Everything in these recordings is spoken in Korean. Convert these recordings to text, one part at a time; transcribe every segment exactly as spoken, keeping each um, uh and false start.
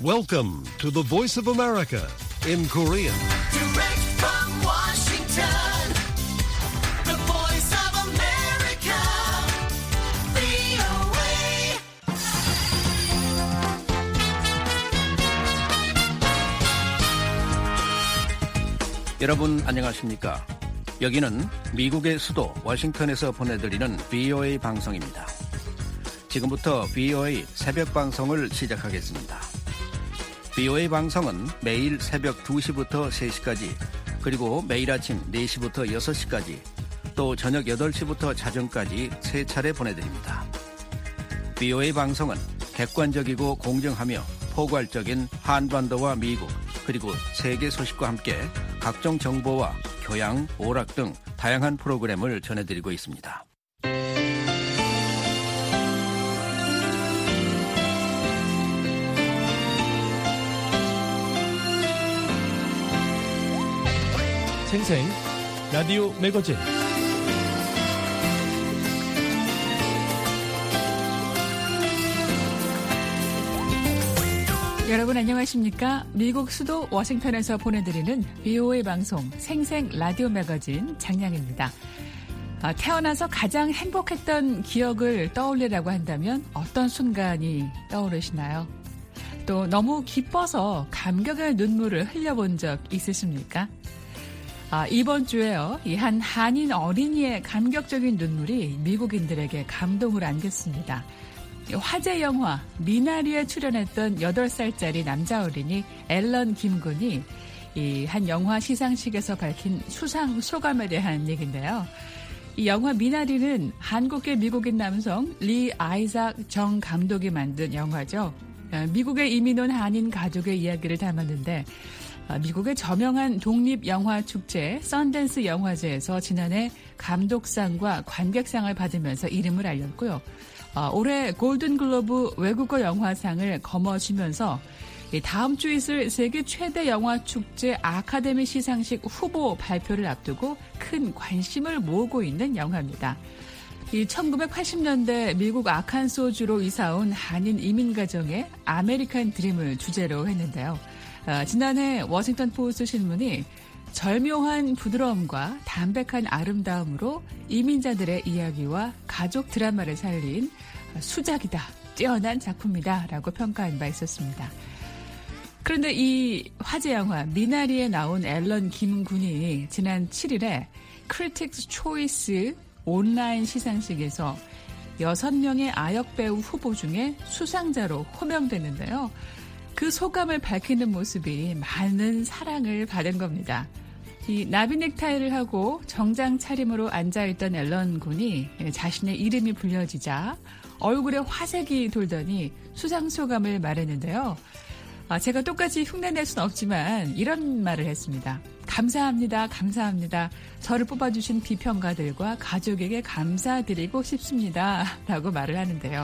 Welcome to the Voice of America in Korean. Direct from Washington, the Voice of America, 브이오에이. 여러분 안녕하십니까? 여기는 미국의 수도 워싱턴에서 보내드리는 브이오에이 방송입니다. 지금부터 브이오에이 새벽 방송을 시작하겠습니다. 브이오에이 방송은 매일 새벽 두 시부터 세 시까지, 그리고 매일 아침 네 시부터 여섯 시까지, 또 저녁 여덟 시부터 자정까지 세 차례 보내드립니다. 브이오에이 방송은 객관적이고 공정하며 포괄적인 한반도와 미국, 그리고 세계 소식과 함께 각종 정보와 교양, 오락 등 다양한 프로그램을 전해드리고 있습니다. 생생 라디오 매거진. 여러분 안녕하십니까? 미국 수도 워싱턴에서 보내드리는 브이오에이 방송 생생 라디오 매거진 장량입니다. 아, 태어나서 가장 행복했던 기억을 떠올리라고 한다면 어떤 순간이 떠오르시나요? 또 너무 기뻐서 감격의 눈물을 흘려본 적 있으십니까? 아, 이번 주에요, 이 한 한인 어린이의 감격적인 눈물이 미국인들에게 감동을 안겼습니다. 화제 영화 미나리에 출연했던 여덟 살짜리 남자 어린이 앨런 김군이 이 한 영화 시상식에서 밝힌 수상 소감에 대한 얘기인데요. 이 영화 미나리는 한국계 미국인 남성 리 아이작 정 감독이 만든 영화죠. 미국에 이민 온 한인 가족의 이야기를 담았는데, 미국의 저명한 독립영화축제 썬댄스 영화제에서 지난해 감독상과 관객상을 받으면서 이름을 알렸고요. 올해 골든글로브 외국어 영화상을 거머쥐면서 다음 주 있을 세계 최대 영화축제 아카데미 시상식 후보 발표를 앞두고 큰 관심을 모으고 있는 영화입니다. 이 천구백팔십 년대 미국 아칸소주로 이사온 한인 이민 가정의 아메리칸 드림을 주제로 했는데요. 어, 지난해 워싱턴 포스트 신문이 절묘한 부드러움과 담백한 아름다움으로 이민자들의 이야기와 가족 드라마를 살린 수작이다, 뛰어난 작품이다 라고 평가한 바 있었습니다. 그런데 이 화제 영화 미나리에 나온 앨런 김군이 지난 칠 일에 크리틱스 초이스 온라인 시상식에서 여섯 명의 아역배우 후보 중에 수상자로 호명됐는데요. 그 소감을 밝히는 모습이 많은 사랑을 받은 겁니다. 이 나비 넥타이를 하고 정장 차림으로 앉아있던 앨런 군이 자신의 이름이 불려지자 얼굴에 화색이 돌더니 수상 소감을 말했는데요. 아, 제가 똑같이 흉내낼 순 없지만 이런 말을 했습니다. 감사합니다. 감사합니다. 저를 뽑아주신 비평가들과 가족에게 감사드리고 싶습니다. 라고 말을 하는데요.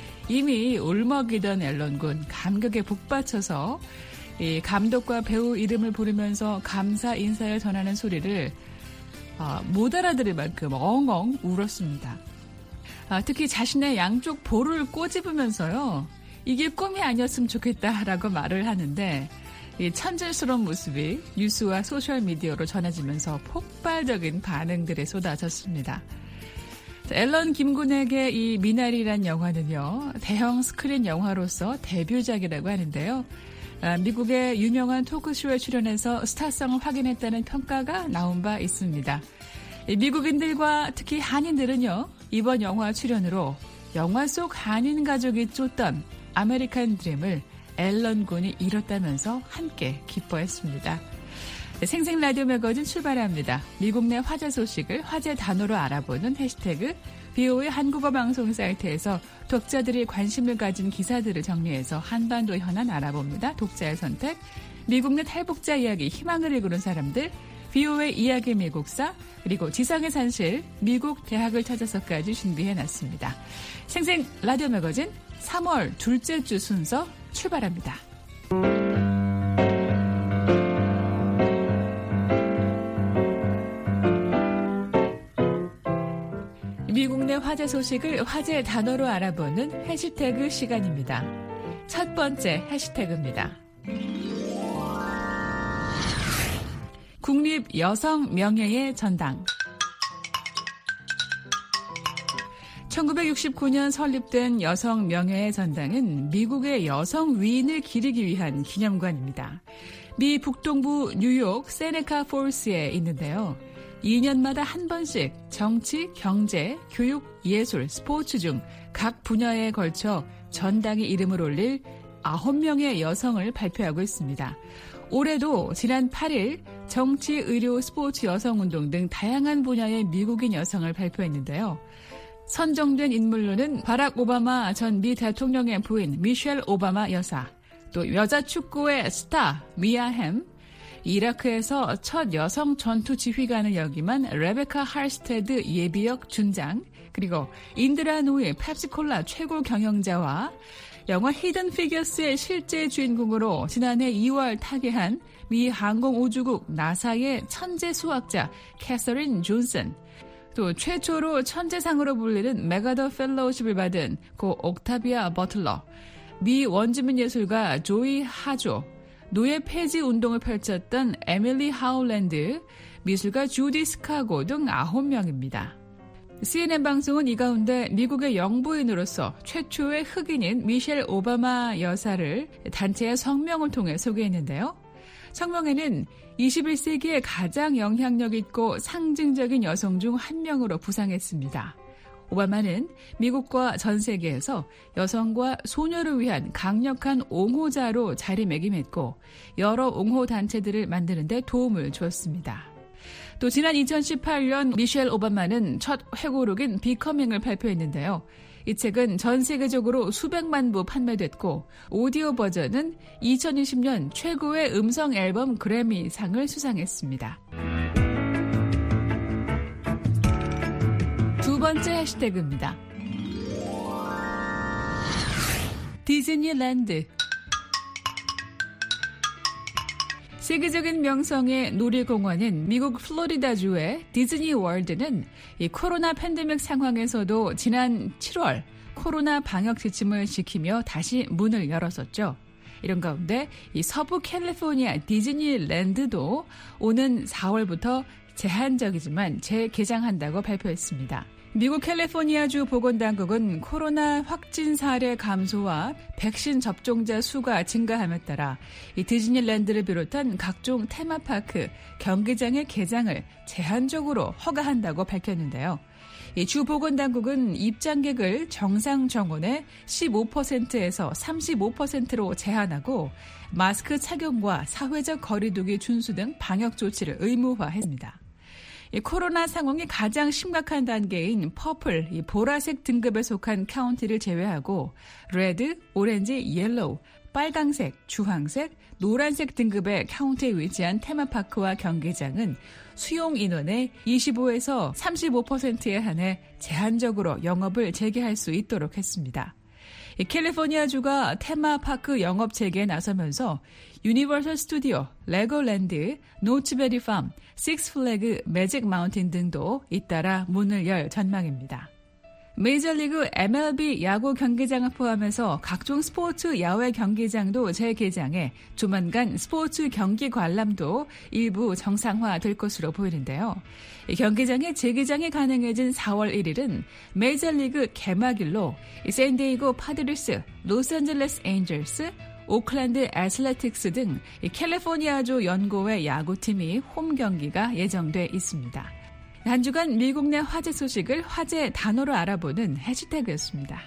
이미 울먹이던 앨런 군 감격에 북받쳐서 이 감독과 배우 이름을 부르면서 감사 인사를 전하는 소리를 아, 못 알아들을 만큼 엉엉 울었습니다. 아, 특히 자신의 양쪽 볼을 꼬집으면서요. 이게 꿈이 아니었으면 좋겠다라고 말을 하는데, 이 천질스러운 모습이 뉴스와 소셜미디어로 전해지면서 폭발적인 반응들이 쏟아졌습니다. 앨런 김군에게 이 미나리란 영화는요, 대형 스크린 영화로서 데뷔작이라고 하는데요. 아, 미국의 유명한 토크쇼에 출연해서 스타성을 확인했다는 평가가 나온 바 있습니다. 미국인들과 특히 한인들은요, 이번 영화 출연으로 영화 속 한인 가족이 쫓던 아메리칸 드림을 앨런 군이 이뤘다면서 함께 기뻐했습니다. 생생 라디오 매거진 출발합니다. 미국 내 화제 소식을 화제 단어로 알아보는 해시태그 브이오에이 한국어 방송 사이트에서 독자들이 관심을 가진 기사들을 정리해서 한반도 현안 알아봅니다. 독자의 선택, 미국 내 탈북자 이야기, 희망을 이루는 사람들, 브이오에이 이야기 미국사, 그리고 지상의 산실, 미국 대학을 찾아서까지 준비해놨습니다. 생생 라디오 매거진 삼월 둘째 주 순서 출발합니다. 미국 내 화제 소식을 화제 단어로 알아보는 해시태그 시간입니다. 첫 번째 해시태그입니다. 국립 여성 명예의 전당. 천구백육십구 년 설립된 여성 명예의 전당은 미국의 여성 위인을 기리기 위한 기념관입니다. 미 북동부 뉴욕 세네카 폴스에 있는데요. 이 년마다 한 번씩 정치, 경제, 교육, 예술, 스포츠 중 각 분야에 걸쳐 전당의 이름을 올릴 아홉 명의 여성을 발표하고 있습니다. 올해도 지난 팔 일 정치, 의료, 스포츠, 여성운동 등 다양한 분야의 미국인 여성을 발표했는데요. 선정된 인물로는 바락 오바마 전 미 대통령의 부인 미셸 오바마 여사, 또 여자 축구의 스타 미아 햄, 이라크에서 첫 여성 전투 지휘관을 역임한 레베카 할스테드 예비역 준장, 그리고 인드라 노이 펩시콜라 최고 경영자와 영화 히든 피겨스의 실제 주인공으로 지난해 이월 타계한 미 항공우주국 나사의 천재 수학자 캐서린 존슨, 또 최초로 천재상으로 불리는 메가더 펠로우십을 받은 고 옥타비아 버틀러, 미 원주민 예술가 조이 하조, 노예 폐지 운동을 펼쳤던 에밀리 하울랜드, 미술가 주디 스카고 등 아홉 명입니다. 씨엔엔 방송은 이 가운데 미국의 영부인으로서 최초의 흑인인 미셸 오바마 여사를 단체의 성명을 통해 소개했는데요. 성명에는 이십일 세기의 가장 영향력 있고 상징적인 여성 중 한 명으로 부상했습니다. 오바마는 미국과 전 세계에서 여성과 소녀를 위한 강력한 옹호자로 자리매김했고 여러 옹호 단체들을 만드는 데 도움을 주었습니다. 또 지난 이천십팔 년 미셸 오바마는 첫 회고록인 비커밍을 발표했는데요. 이 책은 전 세계적으로 수백만 부 판매됐고 오디오 버전은 이천이십 년 최고의 음성 앨범 그래미상을 수상했습니다. 두 번째 해시태그입니다. 디즈니랜드. 세계적인 명성의 놀이공원인 미국 플로리다주의 디즈니 월드는 이 코로나 팬데믹 상황에서도 지난 칠월 코로나 방역 지침을 지키며 다시 문을 열었었죠. 이런 가운데 이 서부 캘리포니아 디즈니랜드도 오는 사월부터 제한적이지만 재개장한다고 발표했습니다. 미국 캘리포니아주 보건당국은 코로나 확진 사례 감소와 백신 접종자 수가 증가함에 따라 이 디즈니랜드를 비롯한 각종 테마파크, 경기장의 개장을 제한적으로 허가한다고 밝혔는데요. 이 주 보건당국은 입장객을 정상 정원의 십오 퍼센트에서 삼십오 퍼센트로 제한하고 마스크 착용과 사회적 거리두기 준수 등 방역 조치를 의무화했습니다. 이 코로나 상황이 가장 심각한 단계인 퍼플, 이 보라색 등급에 속한 카운티를 제외하고 레드, 오렌지, 옐로우, 빨강색, 주황색, 노란색 등급의 카운티에 위치한 테마파크와 경기장은 수용 인원의 이십오에서 삼십오 퍼센트에 한해 제한적으로 영업을 재개할 수 있도록 했습니다. 이 캘리포니아주가 테마파크 영업 재개에 나서면서 유니버설 스튜디오, 레고랜드, 노츠베리 팜, 식스플래그, 매직 마운틴 등도 잇따라 문을 열 전망입니다. 메이저리그 엠엘비 야구 경기장을 포함해서 각종 스포츠 야외 경기장도 재개장해 조만간 스포츠 경기 관람도 일부 정상화될 것으로 보이는데요. 이 경기장의 재개장이 가능해진 사월 일일은 메이저리그 개막일로 샌디에이고 파드리스, 로스앤젤레스 에인절스, 오클랜드 애슬레틱스 등 캘리포니아주 연고의 야구팀이 홈 경기가 예정돼 있습니다. 한 주간 미국 내 화제 소식을 화제 단어로 알아보는 해시태그였습니다.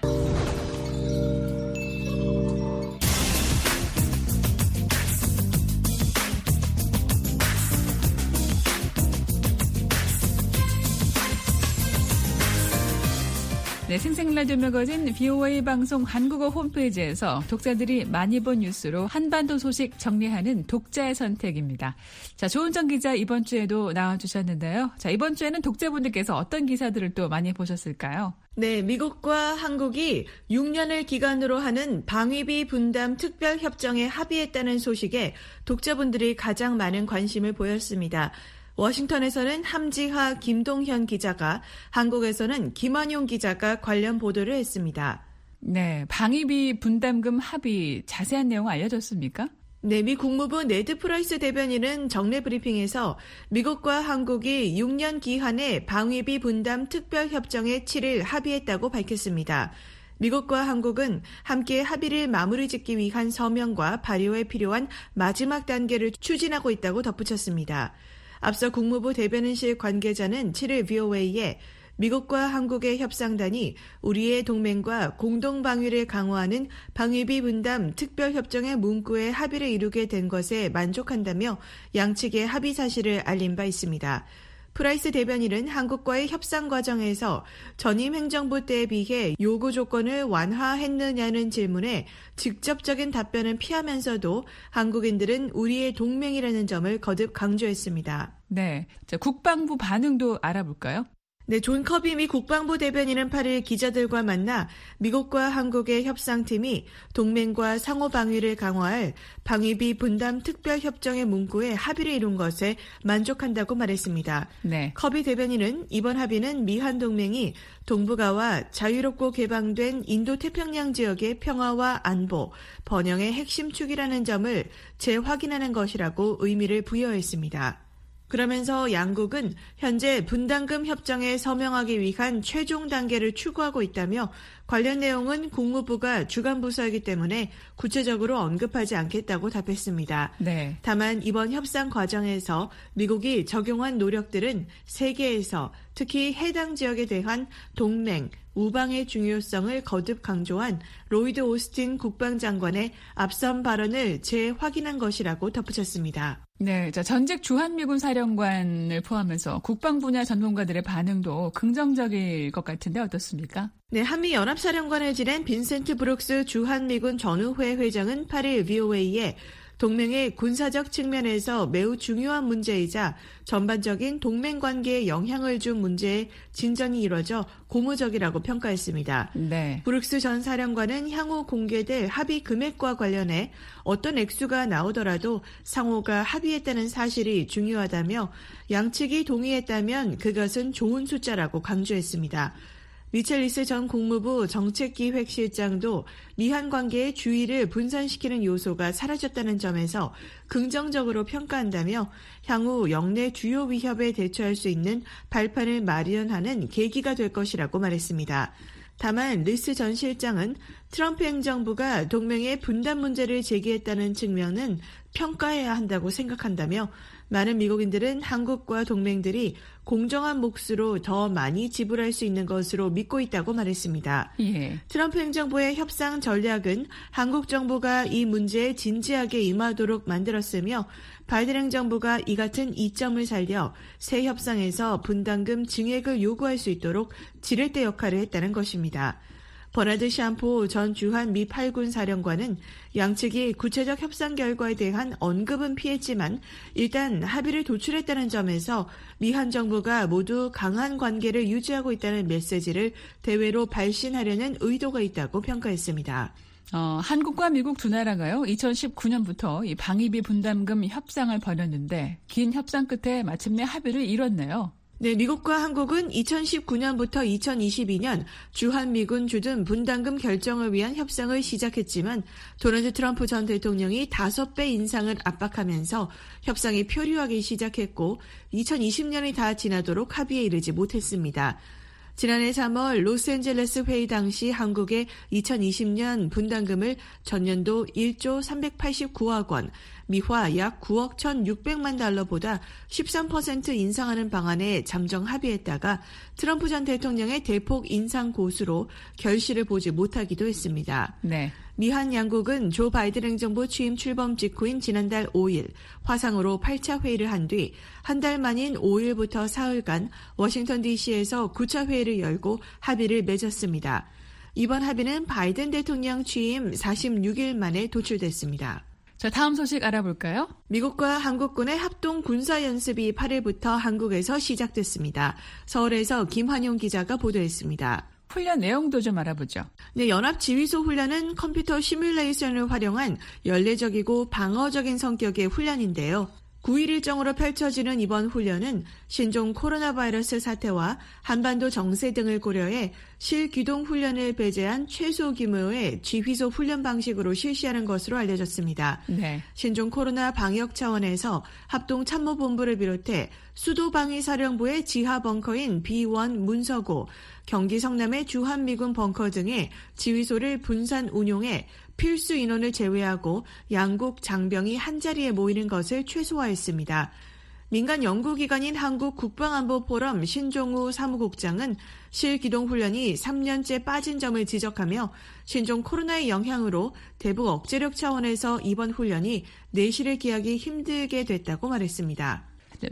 네, 생생라디오 매거진 비오에이 방송 한국어 홈페이지에서 독자들이 많이 본 뉴스로 한반도 소식 정리하는 독자의 선택입니다. 자, 조은정 기자 이번 주에도 나와주셨는데요. 자, 이번 주에는 독자분들께서 어떤 기사들을 또 많이 보셨을까요? 네, 미국과 한국이 육 년을 기간으로 하는 방위비 분담 특별협정에 합의했다는 소식에 독자분들이 가장 많은 관심을 보였습니다. 워싱턴에서는 함지하 김동현 기자가, 한국에서는 김환용 기자가 관련 보도를 했습니다. 네, 방위비 분담금 합의 자세한 내용 알려졌습니까? 네, 미 국무부 네드 프라이스 대변인은 정례 브리핑에서 미국과 한국이 육 년 기한의 방위비 분담 특별협정에 칠 일 합의했다고 밝혔습니다. 미국과 한국은 함께 합의를 마무리 짓기 위한 서명과 발효에 필요한 마지막 단계를 추진하고 있다고 덧붙였습니다. 앞서 국무부 대변인실 관계자는 칠 일 브이오에이에 미국과 한국의 협상단이 우리의 동맹과 공동 방위를 강화하는 방위비 분담 특별협정의 문구에 합의를 이루게 된 것에 만족한다며 양측의 합의 사실을 알린 바 있습니다. 프라이스 대변인은 한국과의 협상 과정에서 전임 행정부 때에 비해 요구 조건을 완화했느냐는 질문에 직접적인 답변은 피하면서도 한국인들은 우리의 동맹이라는 점을 거듭 강조했습니다. 네, 자, 국방부 반응도 알아볼까요? 네, 존 커비 미 국방부 대변인은 팔 일 기자들과 만나 미국과 한국의 협상팀이 동맹과 상호 방위를 강화할 방위비 분담 특별협정의 문구에 합의를 이룬 것에 만족한다고 말했습니다. 네. 커비 대변인은 이번 합의는 미한 동맹이 동북아와 자유롭고 개방된 인도태평양 지역의 평화와 안보, 번영의 핵심 축이라는 점을 재확인하는 것이라고 의미를 부여했습니다. 그러면서 양국은 현재 분담금 협정에 서명하기 위한 최종 단계를 추구하고 있다며 관련 내용은 국무부가 주관 부서이기 때문에 구체적으로 언급하지 않겠다고 답했습니다. 네. 다만 이번 협상 과정에서 미국이 적용한 노력들은 세계에서 특히 해당 지역에 대한 동맹, 우방의 중요성을 거듭 강조한 로이드 오스틴 국방장관의 앞선 발언을 재확인한 것이라고 덧붙였습니다. 네, 자, 전직 주한미군 사령관을 포함해서 국방 분야 전문가들의 반응도 긍정적일 것 같은데 어떻습니까? 네, 한미연합사령관을 지낸 빈센트 브룩스 주한미군 전우회 회장은 팔 일 브이오에이에 동맹의 군사적 측면에서 매우 중요한 문제이자 전반적인 동맹 관계에 영향을 준 문제에 진전이 이뤄져 고무적이라고 평가했습니다. 네. 브룩스 전 사령관은 향후 공개될 합의 금액과 관련해 어떤 액수가 나오더라도 상호가 합의했다는 사실이 중요하다며 양측이 동의했다면 그것은 좋은 숫자라고 강조했습니다. 미첼리스 전 국무부 정책기획실장도 미한 관계의 주의를 분산시키는 요소가 사라졌다는 점에서 긍정적으로 평가한다며 향후 영내 주요 위협에 대처할 수 있는 발판을 마련하는 계기가 될 것이라고 말했습니다. 다만 리스 전 실장은 트럼프 행정부가 동맹의 분담 문제를 제기했다는 측면은 평가해야 한다고 생각한다며 많은 미국인들은 한국과 동맹들이 공정한 몫으로 더 많이 지불할 수 있는 것으로 믿고 있다고 말했습니다. 예. 트럼프 행정부의 협상 전략은 한국 정부가 이 문제에 진지하게 임하도록 만들었으며 바이든 행정부가 이 같은 이점을 살려 새 협상에서 분담금 증액을 요구할 수 있도록 지렛대 역할을 했다는 것입니다. 버나드 샴포 전 주한 미 팔 군 사령관은 양측이 구체적 협상 결과에 대한 언급은 피했지만 일단 합의를 도출했다는 점에서 미한 정부가 모두 강한 관계를 유지하고 있다는 메시지를 대외로 발신하려는 의도가 있다고 평가했습니다. 어, 한국과 미국 두 나라가요, 이천십구 년부터 이 방위비 분담금 협상을 벌였는데 긴 협상 끝에 마침내 합의를 이뤘네요. 네, 미국과 한국은 이천십구 년부터 이천이십이 년 주한미군 주둔 분담금 결정을 위한 협상을 시작했지만 도널드 트럼프 전 대통령이 다섯 배 인상을 압박하면서 협상이 표류하기 시작했고 이천이십 년이 다 지나도록 합의에 이르지 못했습니다. 지난해 삼월 로스앤젤레스 회의 당시 한국의 이천이십 년 분담금을 전년도 일조 삼백팔십구억 원, 미화 약 구억 천육백만 달러보다 십삼 퍼센트 인상하는 방안에 잠정 합의했다가 트럼프 전 대통령의 대폭 인상 고수로 결실을 보지 못하기도 했습니다. 네. 미한 양국은 조 바이든 행정부 취임 출범 직후인 지난달 오 일 화상으로 팔 차 회의를 한 뒤 한 달 만인 오 일부터 사흘간 워싱턴 디씨에서 구 차 회의를 열고 합의를 맺었습니다. 이번 합의는 바이든 대통령 취임 사십육 일 만에 도출됐습니다. 자, 다음 소식 알아볼까요? 미국과 한국군의 합동 군사연습이 팔 일부터 한국에서 시작됐습니다. 서울에서 김환용 기자가 보도했습니다. 훈련 내용도 좀 알아보죠. 네, 연합지휘소 훈련은 컴퓨터 시뮬레이션을 활용한 연례적이고 방어적인 성격의 훈련인데요. 구 일 일정으로 펼쳐지는 이번 훈련은 신종 코로나 바이러스 사태와 한반도 정세 등을 고려해 실기동 훈련을 배제한 최소 규모의 지휘소 훈련 방식으로 실시하는 것으로 알려졌습니다. 네. 신종 코로나 방역 차원에서 합동참모본부를 비롯해 수도방위사령부의 지하 벙커인 비 원 문서고, 경기 성남의 주한미군 벙커 등의 지휘소를 분산 운용해 필수 인원을 제외하고 양국 장병이 한자리에 모이는 것을 최소화했습니다. 민간 연구기관인 한국국방안보포럼 신종우 사무국장은 실기동훈련이 삼 년째 빠진 점을 지적하며 신종 코로나의 영향으로 대북 억제력 차원에서 이번 훈련이 내실을 기하기 힘들게 됐다고 말했습니다.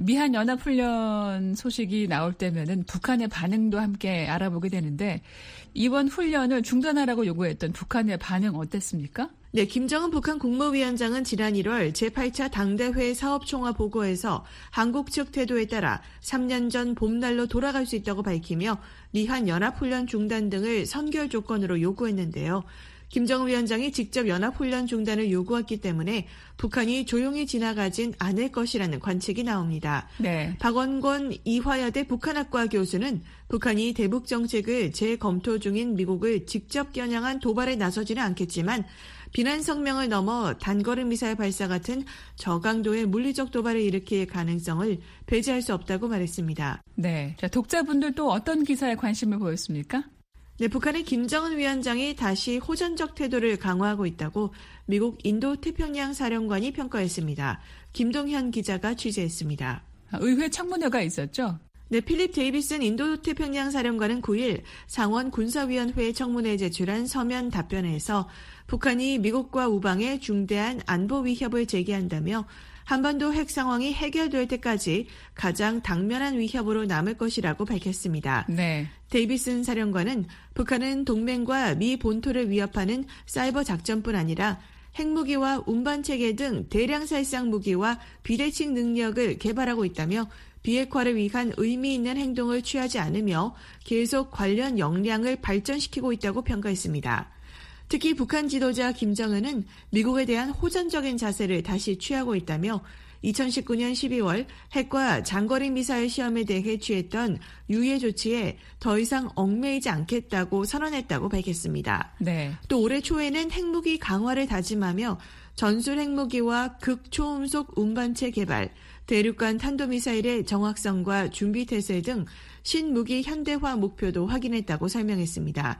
미한연합훈련 소식이 나올 때면은 북한의 반응도 함께 알아보게 되는데 이번 훈련을 중단하라고 요구했던 북한의 반응 어땠습니까? 네, 김정은 북한 국무위원장은 지난 일월 제팔 차 당대회 사업총화 보고에서 한국 측 태도에 따라 삼 년 전 봄날로 돌아갈 수 있다고 밝히며 미한 연합훈련 중단 등을 선결 조건으로 요구했는데요. 김정은 위원장이 직접 연합훈련 중단을 요구했기 때문에 북한이 조용히 지나가진 않을 것이라는 관측이 나옵니다. 네. 박원권 이화여대 북한학과 교수는 북한이 대북 정책을 재검토 중인 미국을 직접 겨냥한 도발에 나서지는 않겠지만 비난 성명을 넘어 단거리 미사일 발사 같은 저강도의 물리적 도발을 일으킬 가능성을 배제할 수 없다고 말했습니다. 네. 자, 독자분들 또 어떤 기사에 관심을 보였습니까? 네, 북한의 김정은 위원장이 다시 호전적 태도를 강화하고 있다고 미국 인도태평양 사령관이 평가했습니다. 김동현 기자가 취재했습니다. 의회 청문회가 있었죠? 네, 필립 데이비슨 인도태평양 사령관은 구 일 상원 군사위원회 청문회에 제출한 서면 답변에서 북한이 미국과 우방에 중대한 안보 위협을 제기한다며 한반도 핵 상황이 해결될 때까지 가장 당면한 위협으로 남을 것이라고 밝혔습니다. 네. 데이비슨 사령관은 북한은 동맹과 미 본토를 위협하는 사이버 작전뿐 아니라 핵무기와 운반체계 등 대량 살상 무기와 비대칭 능력을 개발하고 있다며 비핵화를 위한 의미 있는 행동을 취하지 않으며 계속 관련 역량을 발전시키고 있다고 평가했습니다. 특히 북한 지도자 김정은은 미국에 대한 호전적인 자세를 다시 취하고 있다며 이천십구 년 십이월 핵과 장거리 미사일 시험에 대해 취했던 유예 조치에 더 이상 얽매이지 않겠다고 선언했다고 밝혔습니다. 네. 또 올해 초에는 핵무기 강화를 다짐하며 전술 핵무기와 극초음속 운반체 개발, 대륙간 탄도미사일의 정확성과 준비 태세 등 신무기 현대화 목표도 확인했다고 설명했습니다.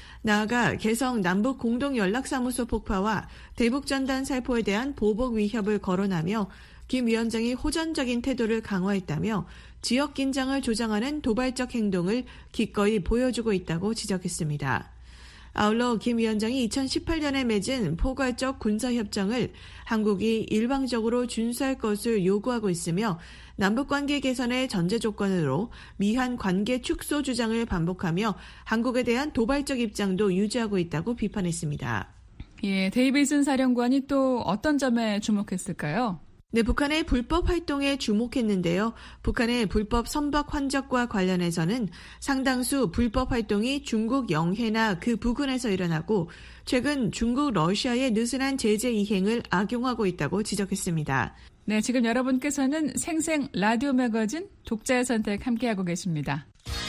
나아가 개성 남북 공동연락사무소 폭파와 대북전단 살포에 대한 보복 위협을 거론하며 김 위원장이 호전적인 태도를 강화했다며 지역 긴장을 조장하는 도발적 행동을 기꺼이 보여주고 있다고 지적했습니다. 아울러 김 위원장이 이천십팔 년에 맺은 포괄적 군사협정을 한국이 일방적으로 준수할 것을 요구하고 있으며 남북관계 개선의 전제 조건으로 미한 관계 축소 주장을 반복하며 한국에 대한 도발적 입장도 유지하고 있다고 비판했습니다. 예, 데이비슨 사령관이 또 어떤 점에 주목했을까요? 네, 북한의 불법 활동에 주목했는데요. 북한의 불법 선박 환적과 관련해서는 상당수 불법 활동이 중국 영해나 그 부근에서 일어나고 최근 중국 러시아의 느슨한 제재 이행을 악용하고 있다고 지적했습니다. 네, 지금 여러분께서는 생생 라디오 매거진 독자의 선택 함께하고 계십니다.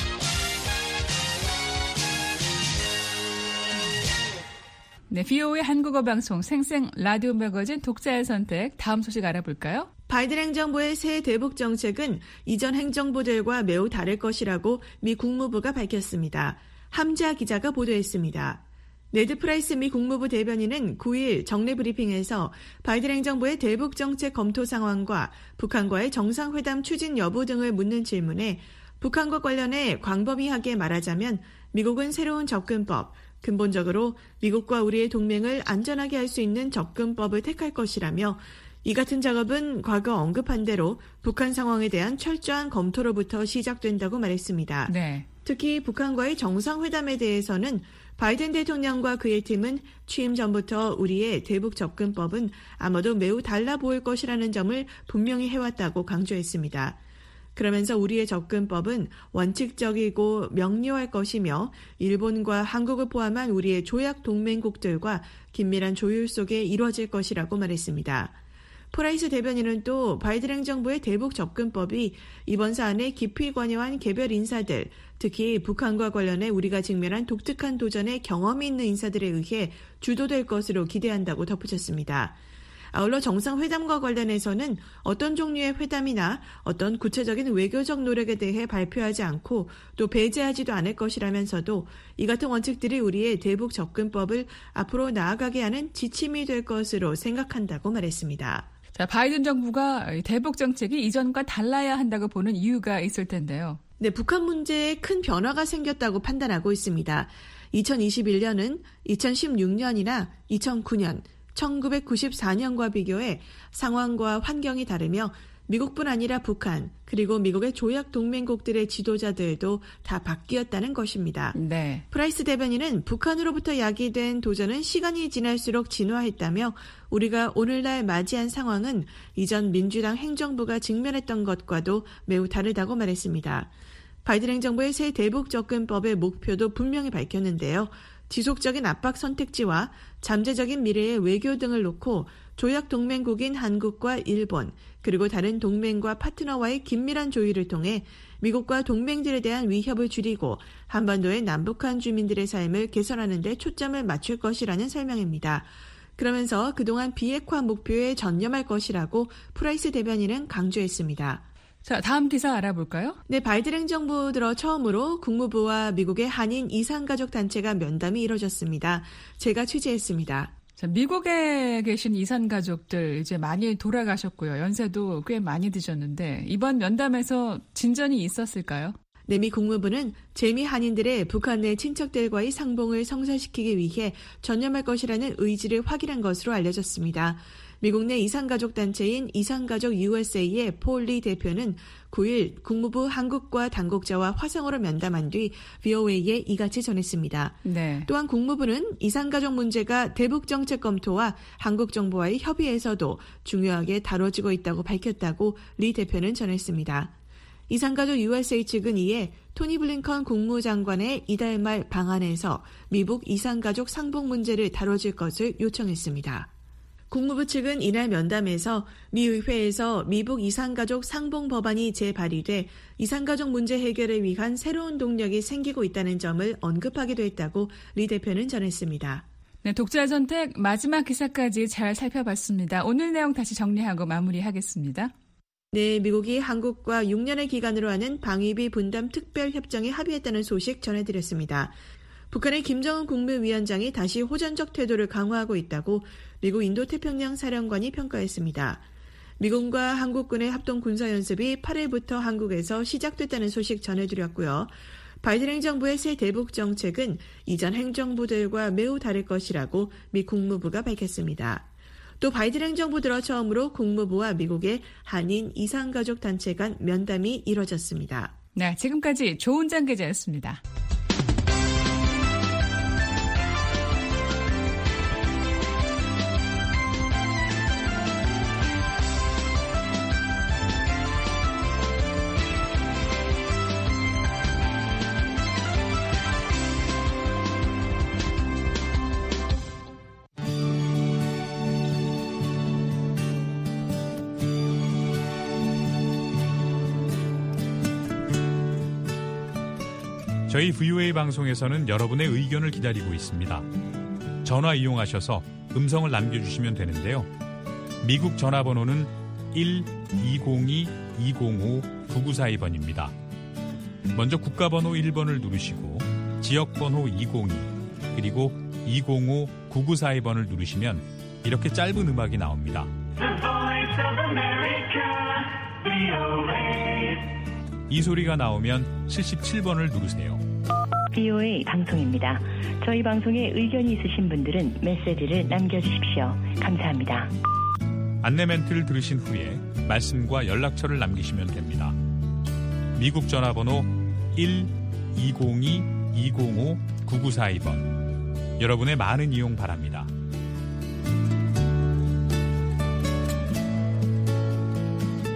네, 비오의 한국어 방송 생생 라디오 매거진 독자의 선택 다음 소식 알아볼까요? 바이든 행정부의 새 대북 정책은 이전 행정부들과 매우 다를 것이라고 미 국무부가 밝혔습니다. 함자 기자가 보도했습니다. 네드 프라이스 미 국무부 대변인은 구 일 정례 브리핑에서 바이든 행정부의 대북 정책 검토 상황과 북한과의 정상회담 추진 여부 등을 묻는 질문에 북한과 관련해 광범위하게 말하자면 미국은 새로운 접근법, 근본적으로 미국과 우리의 동맹을 안전하게 할 수 있는 접근법을 택할 것이라며 이 같은 작업은 과거 언급한 대로 북한 상황에 대한 철저한 검토로부터 시작된다고 말했습니다. 네. 특히 북한과의 정상회담에 대해서는 바이든 대통령과 그의 팀은 취임 전부터 우리의 대북 접근법은 아마도 매우 달라 보일 것이라는 점을 분명히 해왔다고 강조했습니다. 그러면서 우리의 접근법은 원칙적이고 명료할 것이며 일본과 한국을 포함한 우리의 조약 동맹국들과 긴밀한 조율 속에 이루어질 것이라고 말했습니다. 프라이스 대변인은 또 바이든 행정부의 대북 접근법이 이번 사안에 깊이 관여한 개별 인사들, 특히 북한과 관련해 우리가 직면한 독특한 도전에 경험이 있는 인사들에 의해 주도될 것으로 기대한다고 덧붙였습니다. 아울러 정상회담과 관련해서는 어떤 종류의 회담이나 어떤 구체적인 외교적 노력에 대해 발표하지 않고 또 배제하지도 않을 것이라면서도 이 같은 원칙들이 우리의 대북 접근법을 앞으로 나아가게 하는 지침이 될 것으로 생각한다고 말했습니다. 자, 바이든 정부가 대북 정책이 이전과 달라야 한다고 보는 이유가 있을 텐데요. 네, 북한 문제에 큰 변화가 생겼다고 판단하고 있습니다. 이천이십일 년은 이천십육 년이나 이천구 년, 천구백구십사 년과 비교해 상황과 환경이 다르며 미국뿐 아니라 북한 그리고 미국의 조약 동맹국들의 지도자들도 다 바뀌었다는 것입니다. 네. 프라이스 대변인은 북한으로부터 야기된 도전은 시간이 지날수록 진화했다며 우리가 오늘날 맞이한 상황은 이전 민주당 행정부가 직면했던 것과도 매우 다르다고 말했습니다. 바이든 행정부의 새 대북 접근법의 목표도 분명히 밝혔는데요. 지속적인 압박 선택지와 잠재적인 미래의 외교 등을 놓고 조약 동맹국인 한국과 일본 그리고 다른 동맹과 파트너와의 긴밀한 조율을 통해 미국과 동맹들에 대한 위협을 줄이고 한반도의 남북한 주민들의 삶을 개선하는 데 초점을 맞출 것이라는 설명입니다. 그러면서 그동안 비핵화 목표에 전념할 것이라고 프라이스 대변인은 강조했습니다. 자, 다음 기사 알아볼까요? 네, 바이든 행정부 들어 처음으로 국무부와 미국의 한인 이산가족 단체가 면담이 이뤄졌습니다. 제가 취재했습니다. 자, 미국에 계신 이산가족들 이제 많이 돌아가셨고요. 연세도 꽤 많이 드셨는데 이번 면담에서 진전이 있었을까요? 네, 미 국무부는 재미 한인들의 북한 내 친척들과의 상봉을 성사시키기 위해 전념할 것이라는 의지를 확인한 것으로 알려졌습니다. 미국 내 이산가족 단체인 이산가족 유에스에이의 폴 리 대표는 구 일 국무부 한국과 당국자와 화상으로 면담한 뒤 브이오에이에 이같이 전했습니다. 네. 또한 국무부는 이산가족 문제가 대북 정책 검토와 한국 정부와의 협의에서도 중요하게 다뤄지고 있다고 밝혔다고 리 대표는 전했습니다. 이산가족 유에스에이 측은 이에 토니 블링컨 국무장관의 이달 말 방안에서 미북 이산가족 상봉 문제를 다뤄줄 것을 요청했습니다. 국무부 측은 이날 면담에서 미 의회에서 미북 이산가족 상봉 법안이 재발의돼 이산가족 문제 해결을 위한 새로운 동력이 생기고 있다는 점을 언급하기도 했다고 리 대표는 전했습니다. 네, 독자 선택 마지막 기사까지 잘 살펴봤습니다. 오늘 내용 다시 정리하고 마무리하겠습니다. 네, 미국이 한국과 육 년의 기간으로 하는 방위비 분담 특별협정에 합의했다는 소식 전해드렸습니다. 북한의 김정은 국무위원장이 다시 호전적 태도를 강화하고 있다고 미국 인도태평양 사령관이 평가했습니다. 미군과 한국군의 합동 군사연습이 팔 일부터 한국에서 시작됐다는 소식 전해드렸고요. 바이든 행정부의 새 대북 정책은 이전 행정부들과 매우 다를 것이라고 미 국무부가 밝혔습니다. 또 바이든 행정부 들어 처음으로 국무부와 미국의 한인 이산가족 단체 간 면담이 이뤄졌습니다. 네, 지금까지 조은장 기자였습니다. 저희 브이오에이 방송에서는 여러분의 의견을 기다리고 있습니다. 전화 이용하셔서 음성을 남겨주시면 되는데요. 미국 전화번호는 일 이공이 이공오 구구사이 번입니다. 먼저 국가번호 일 번을 누르시고 지역번호 이공이 그리고 이공오 구구사이 번을 누르시면 이렇게 짧은 음악이 나옵니다. 이 소리가 나오면 칠십칠 번을 누르세요. 브이오에이 방송입니다. 저희 방송에 의견이 있으신 분들은 메시지를 남겨주십시오. 감사합니다. 안내 멘트를 들으신 후에 말씀과 연락처를 남기시면 됩니다. 미국 전화번호 일 이공이 이공오 구구사이 번. 여러분의 많은 이용 바랍니다.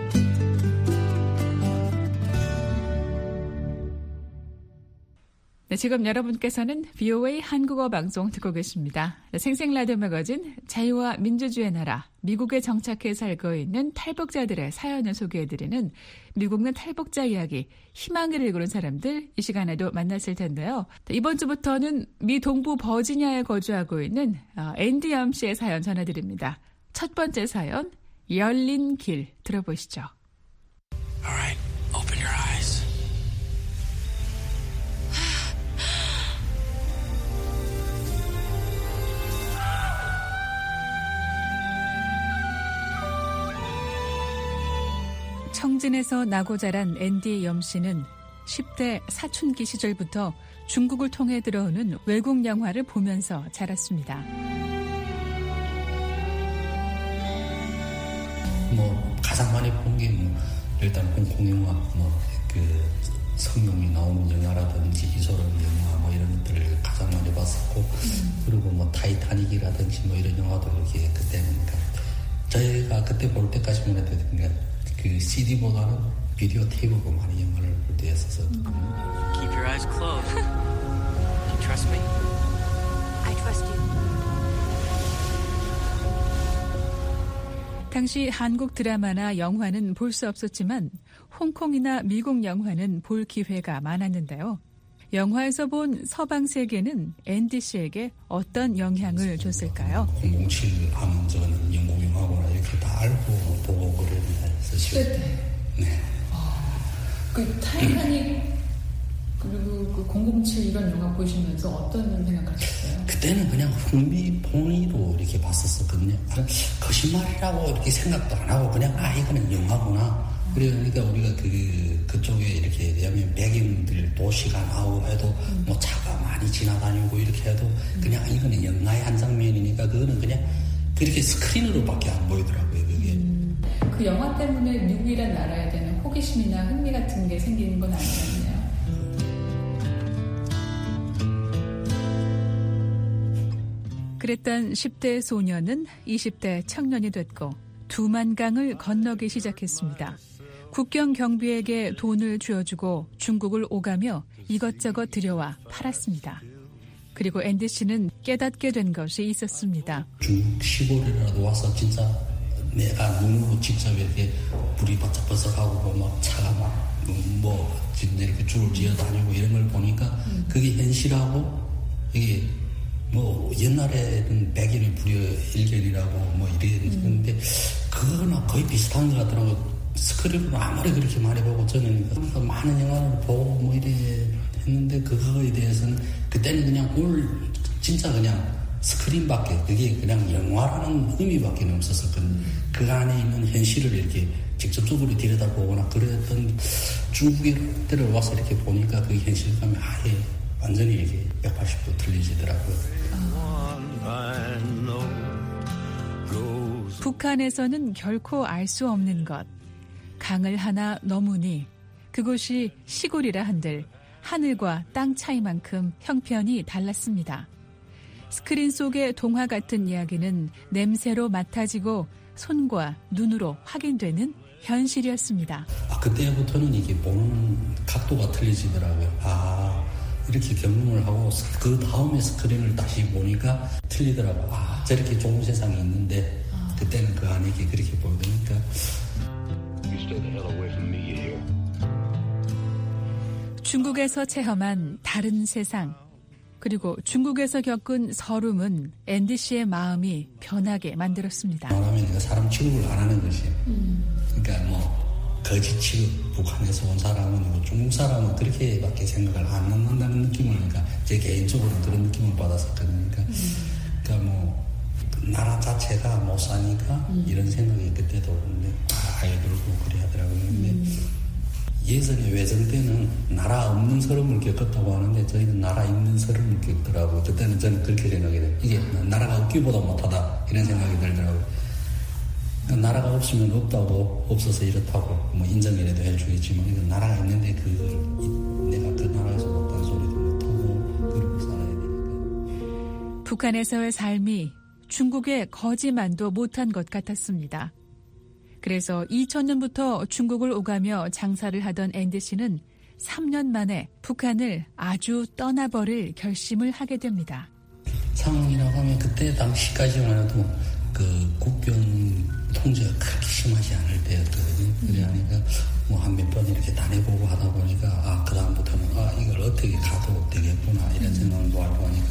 네, 네, 지금 여러분께서는 비오에이 한국어 방송 듣고 계십니다. 네, 생생 라디오 매거진 자유와 민주주의의 나라 미국에 정착해 살고 있는 탈북자들의 사연을 소개해드리는 미국 내 탈북자 이야기 희망을 일구는 사람들 이 시간에도 만났을 텐데요. 이번 주부터는 미 동부 버지니아에 거주하고 있는 앤디 염 씨의 사연 전해드립니다. 첫 번째 사연 열린 길 들어보시죠. Alright, open your eyes. 청진에서 나고 자란 앤디 염 씨는 십 대 사춘기 시절부터 중국을 통해 들어오는 외국 영화를 보면서 자랐습니다. 뭐 가장 많이 본 게 뭐 일단 홍콩 영화, 뭐 그 성룡이 나오는 영화라든지 이소룡 영화 뭐 이런 것들을 가장 많이 봤었고, 음. 그리고 뭐 타이타닉이라든지 뭐 이런 영화도 이렇게 그때는 그러니까 저희가 그때 볼 때까지만 해도 그러니까 그 씨디보다는 비디오 테이프로 많이 영화를 볼 때 했어서. Keep your eyes closed. Do you trust me? I trust you. 당시 한국 드라마나 영화는 볼 수 없었지만 홍콩이나 미국 영화는 볼 기회가 많았는데요. 영화에서 본 서방 세계는 앤디 씨에게 어떤 영향을 줬을까요? 공공칠 하면 저는 영국 영화구나 이렇게 다 알고 보고 그러는데 사실. 네. 아, 그 타이타닉 그리고 그 공공칠 이런 영화 보시면서 어떤 생각하셨어요? 그때는 그냥 흥미본위로 이렇게 봤었거든요. 거짓말이라고 이렇게 생각도 안 하고 그냥 아 이거는 영화구나. 그러니까 우리가 그 그쪽에 이렇게 되면 백인들 도시가 나오고 해도 음. 뭐 차가 많이 지나다니고 이렇게 해도 그냥 이거는 영화의 한 장면이니까 그거는 그냥 그렇게 스크린으로밖에 안 보이더라고요. 그게. 음. 그 영화 때문에 미국이란 나라에 대한 호기심이나 흥미 같은 게 생기는 건 아니었나요? 그랬던 십 대 소년은 이십 대 청년이 됐고 두만강을 건너기 시작했습니다. 국경 경비에게 돈을 쥐어주고 중국을 오가며 이것저것 들여와 팔았습니다. 그리고 앤디 씨는 깨닫게 된 것이 있었습니다. 중국 시골이라도 와서 진짜 내가 눈으로 직접 이렇게 불이 바짝바짝하고 막 차가 막 뭐 진짜 이렇게 줄을 지어 다니고 이런 걸 보니까 그게 현실하고 이게 뭐 옛날에는 백일의 불여 일견이라고 뭐 이랬는데 음. 그거나 거의 비슷한 것 같더라고요. 스크린으로 아무리 그렇게 많이 보고 저는 많은 영화를 보고 뭐 이래 했는데 그거에 대해서는 그때는 그냥 오늘 진짜 그냥 스크린밖에 그게 그냥 영화라는 의미밖에 없었었거든요. 음. 그 안에 있는 현실을 이렇게 직접적으로 들여다보거나 그랬던 중국에 때를 와서 이렇게 보니까 그 현실감이 아예 완전히 이렇게 백팔십 도 틀리지더라고요. 북한에서는 결코 알 수 없는 것. 강을 하나 넘으니 그곳이 시골이라 한들 하늘과 땅 차이만큼 형편이 달랐습니다. 스크린 속의 동화 같은 이야기는 냄새로 맡아지고 손과 눈으로 확인되는 현실이었습니다. 아, 그때부터는 이게 보는 각도가 틀리지더라고요. 아, 이렇게 경험을 하고 그 다음에 스크린을 다시 보니까 틀리더라고요. 아, 저렇게 좋은 세상이 있는데 그때는 그 안에 이게 그렇게 보이니까. 중국에서 체험한 다른 세상, 그리고 중국에서 겪은 서름은 앤디 씨의 마음이 변하게 만들었습니다. 말하면 사람 취급을 안 하는 것이에요. 음. 그러니까 뭐 거짓 취급, 북한에서 온 사람은 뭐 중국 사람은 그렇게밖에 생각을 안 한다는 느낌을, 그러니까 제 개인적으로 그런 느낌을 받았었거든요. 그러니까, 음. 그러니까 뭐 나라 자체가 못 사니까 음. 이런 생각이 그때도 근데 아예 들고 그래 하더라고요. 근데 음. 예전에 외전 때는 나라 없는 서름을 겪었다고 하는데 저희는 나라 있는 서름을 겪더라고요. 그때는 저는 그렇게 생각이 돼요. 이게 나라가 없기보다 못하다 이런 생각이 들더라고요. 그러니까 나라가 없으면 없다고, 없어서 이렇다고 뭐 인정이라도 해주겠지만 이건 나라가 있는데 그걸 내가 그 나라에서 못한 소리도 못하고 그러고 살아야 되니까. 북한에서의 삶이 중국의 거지만도 못한 것 같았습니다. 그래서 이천 년부터 중국을 오가며 장사를 하던 앤디 씨는 삼 년 만에 북한을 아주 떠나버릴 결심을 하게 됩니다. 상황이라고 하면 그때 당시까지만 해도 그 국경 통제가 그렇게 심하지 않을 때였거든요. 그러니까 뭐 한 몇 번 이렇게 다녀보고 하다 보니까 아 그다음부터는 아 이걸 어떻게 가도 되겠구나 이런 생각도 알고 하니까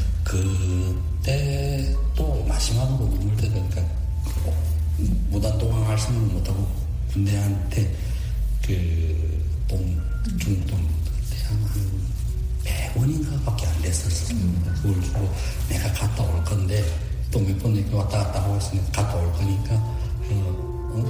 그때 또 마지막으로 눈물 때니까 무단 도망할 수는 못하고 군대한테 그 돈 중돈 그때 한 백 원인가밖에 안 됐었어요. 그걸 주고 내가 갔다 올 건데 또 몇 번 이렇게 왔다 갔다 하고 있으니까 갔다 올 거니까 어, 어?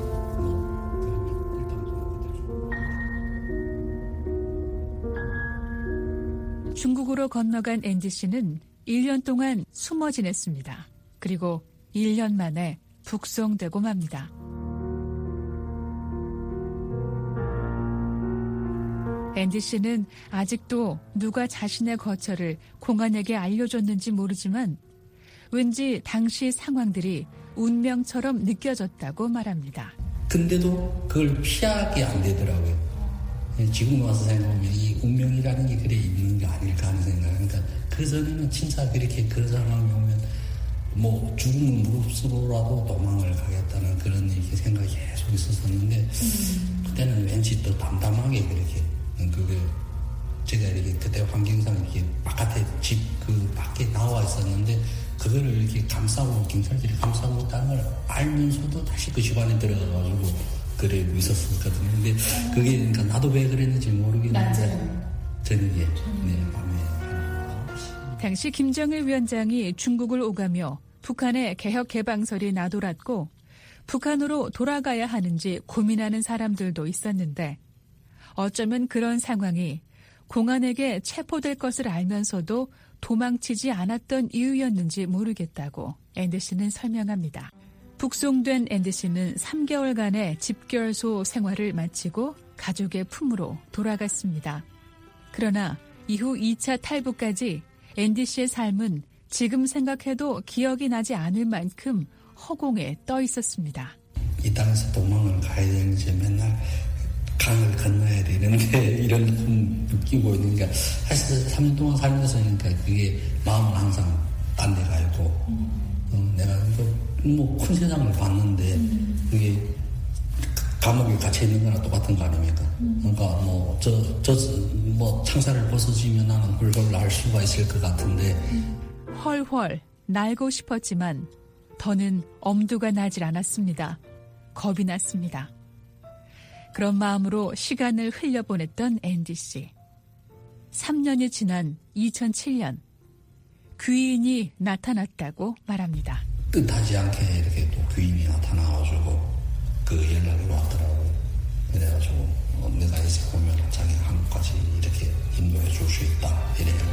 뭐 중국으로 건너간 앤디 씨는 일 년 동안 숨어 지냈습니다. 그리고 일 년 만에 북송되고 맙니다. 앤디 씨는 아직도 누가 자신의 거처를 공안에게 알려줬는지 모르지만 왠지 당시 상황들이 운명처럼 느껴졌다고 말합니다. 근데도 그걸 피하게 안 되더라고요. 지금 와서 생각하면 이 운명이라는 게 그래 있는 게 아닐까 하는 생각. 그러니까 그 전에는 진짜 그렇게 그런 상황이 오면 뭐 죽음을 무릅쓰고라도 도망을 가겠다는 그런 이렇게 생각이 계속 있었었는데 음. 그때는 왠지 더 담담하게 그렇게 그게 제가 이렇게 그때 환경상 이렇게 바깥에 집 그 밖에 나와 있었는데 그거를 이렇게 감싸고 경찰들이 감싸고 있다는 걸 알면서도 다시 그 집 안에 들어가가지고 그래 있었었거든요. 근데 그게 그러니까 나도 왜 그랬는지 모르겠는데 저녁에 네 밤에 당시 김정일 위원장이 중국을 오가며 북한의 개혁개방설이 나돌았고 북한으로 돌아가야 하는지 고민하는 사람들도 있었는데 어쩌면 그런 상황이 공안에게 체포될 것을 알면서도 도망치지 않았던 이유였는지 모르겠다고 앤디 씨는 설명합니다. 북송된 앤디 씨는 삼 개월간의 집결소 생활을 마치고 가족의 품으로 돌아갔습니다. 그러나 이후 이 차 탈북까지 앤디 씨의 삶은 지금 생각해도 기억이 나지 않을 만큼 허공에 떠 있었습니다. 이 땅에서 도망을 가야 되는지 맨날 강을 건너야 되는데 이런 꿈 느끼고 있는 게 사실 삼 년 동안 살면서 그러니까 그게 마음은 항상 딴 데 가 있고 음. 어, 내가 뭐 큰 세상을 봤는데 음. 그게 감옥에 갇혀 있는 거나 똑같은 거 아닙니까? 음. 그러니까 뭐 저 저 뭐 창살을 벗어지면 나는 훌훌 날 수가 있을 것 같은데 음. 헐헐 날고 싶었지만 더는 엄두가 나질 않았습니다. 겁이 났습니다. 그런 마음으로 시간을 흘려보냈던 앤디 씨. 삼 년이 지난 이천칠 년 귀인이 나타났다고 말합니다. 뜻하지 않게 이렇게 또 귀인이 나타나가지고 그 연락이 왔더라고요. 그래가지고 어, 내가 이제 보면 자기 한국까지 이렇게 인도해 줄 수 있다 이래가지고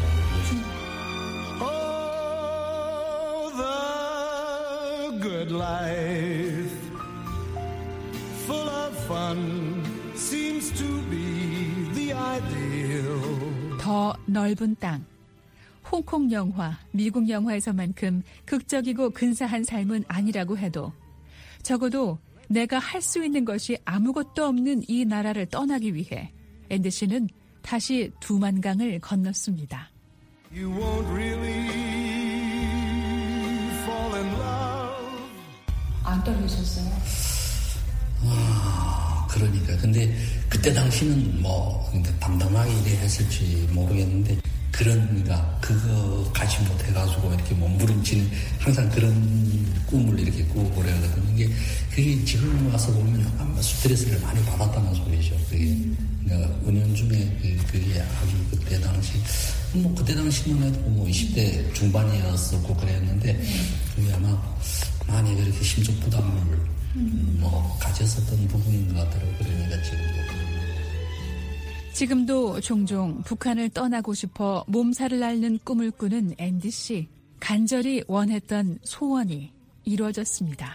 Oh, the good life full of fun seems to be the ideal. 더 넓은 땅. 홍콩 영화, 미국 영화에서만큼 극적이고 근사한 삶은 아니라고 해도 적어도 내가 할 수 있는 것이 아무것도 없는 이 나라를 떠나기 위해 앤디 씨는 다시 두만강을 건넜습니다. You won't really fall in love. 안 떨리셨어요? 아, 그러니까. 근데 그때 당시는 뭐 그러니까 담담하게 일을 했을지 모르겠는데 그러니까 그거 가지 못해가지고 이렇게 몸부림치는 항상 그런 꿈을 이렇게 꾸고 그래거든요. 이게 그게 지금 와서 보면 아마 스트레스를 많이 받았다는 소리죠. 그게 그러니까 은연중에 그게 아주 그때 당시 뭐 그때 당시만 해도 뭐 이십 대 중반이었었고 그랬는데 그게 아마 많이 그렇게 심적 부담을 뭐 가졌었던 부분인 것 같더라고요. 그러니까 지금도. 지금도 종종 북한을 떠나고 싶어 몸살을 앓는 꿈을 꾸는 앤디 씨. 간절히 원했던 소원이 이루어졌습니다.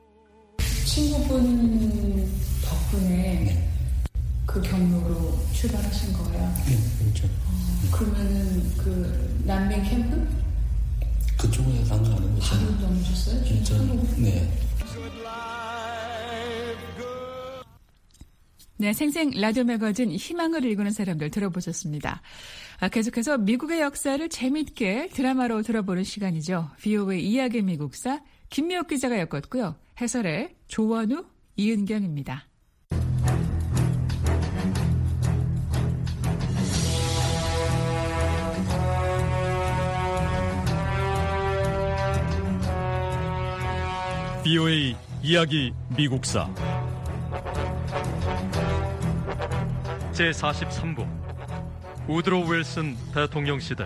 친구분 덕분에 네. 그 경로로 출발하신 거예요? 네, 그렇죠. 어, 그러면은 그 난민 캠프? 그쪽에 간 거 아니고 바로 넘으셨어요? 진짜. 네. 네, 생생 라디오 매거진 희망을 일구는 사람들 들어보셨습니다. 아, 계속해서 미국의 역사를 재미있게 드라마로 들어보는 시간이죠. 브이오에이 이야기 미국사 김미옥 기자가 엮었고요. 해설의 조원우, 이은경입니다. 브이오에이 이야기 미국사 제사십삼 부 우드로 윌슨 대통령 시대.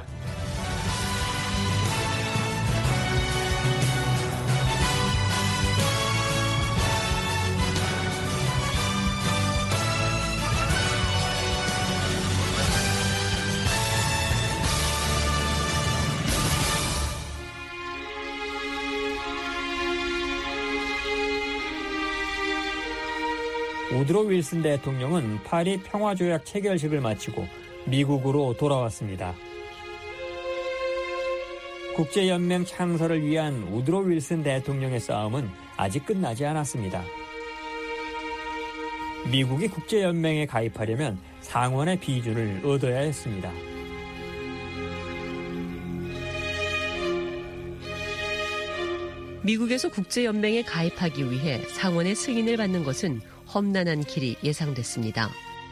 우드로 윌슨 대통령은 파리 평화조약 체결식을 마치고 미국으로 돌아왔습니다. 국제연맹 창설을 위한 우드로 윌슨 대통령의 싸움은 아직 끝나지 않았습니다. 미국이 국제연맹에 가입하려면 상원의 비준을 얻어야 했습니다. 미국에서 국제연맹에 가입하기 위해 상원의 승인을 받는 것은 험난한 길이 예상됐습니다.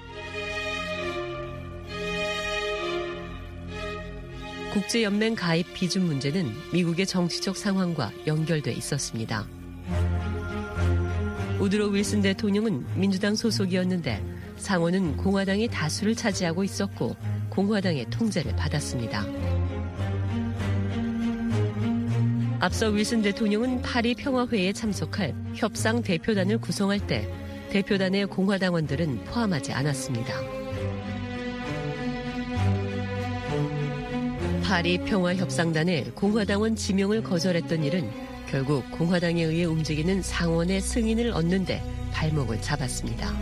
국제연맹 가입 비준 문제는 미국의 정치적 상황과 연결돼 있었습니다. 우드로 윌슨 대통령은 민주당 소속이었는데 상원은 공화당이 다수를 차지하고 있었고 공화당의 통제를 받았습니다. 앞서 윌슨 대통령은 파리 평화회의에 참석할 협상 대표단을 구성할 때 대표단의 공화당원들은 포함하지 않았습니다. 파리 평화협상단에 공화당원 지명을 거절했던 일은 결국 공화당에 의해 움직이는 상원의 승인을 얻는 데 발목을 잡았습니다.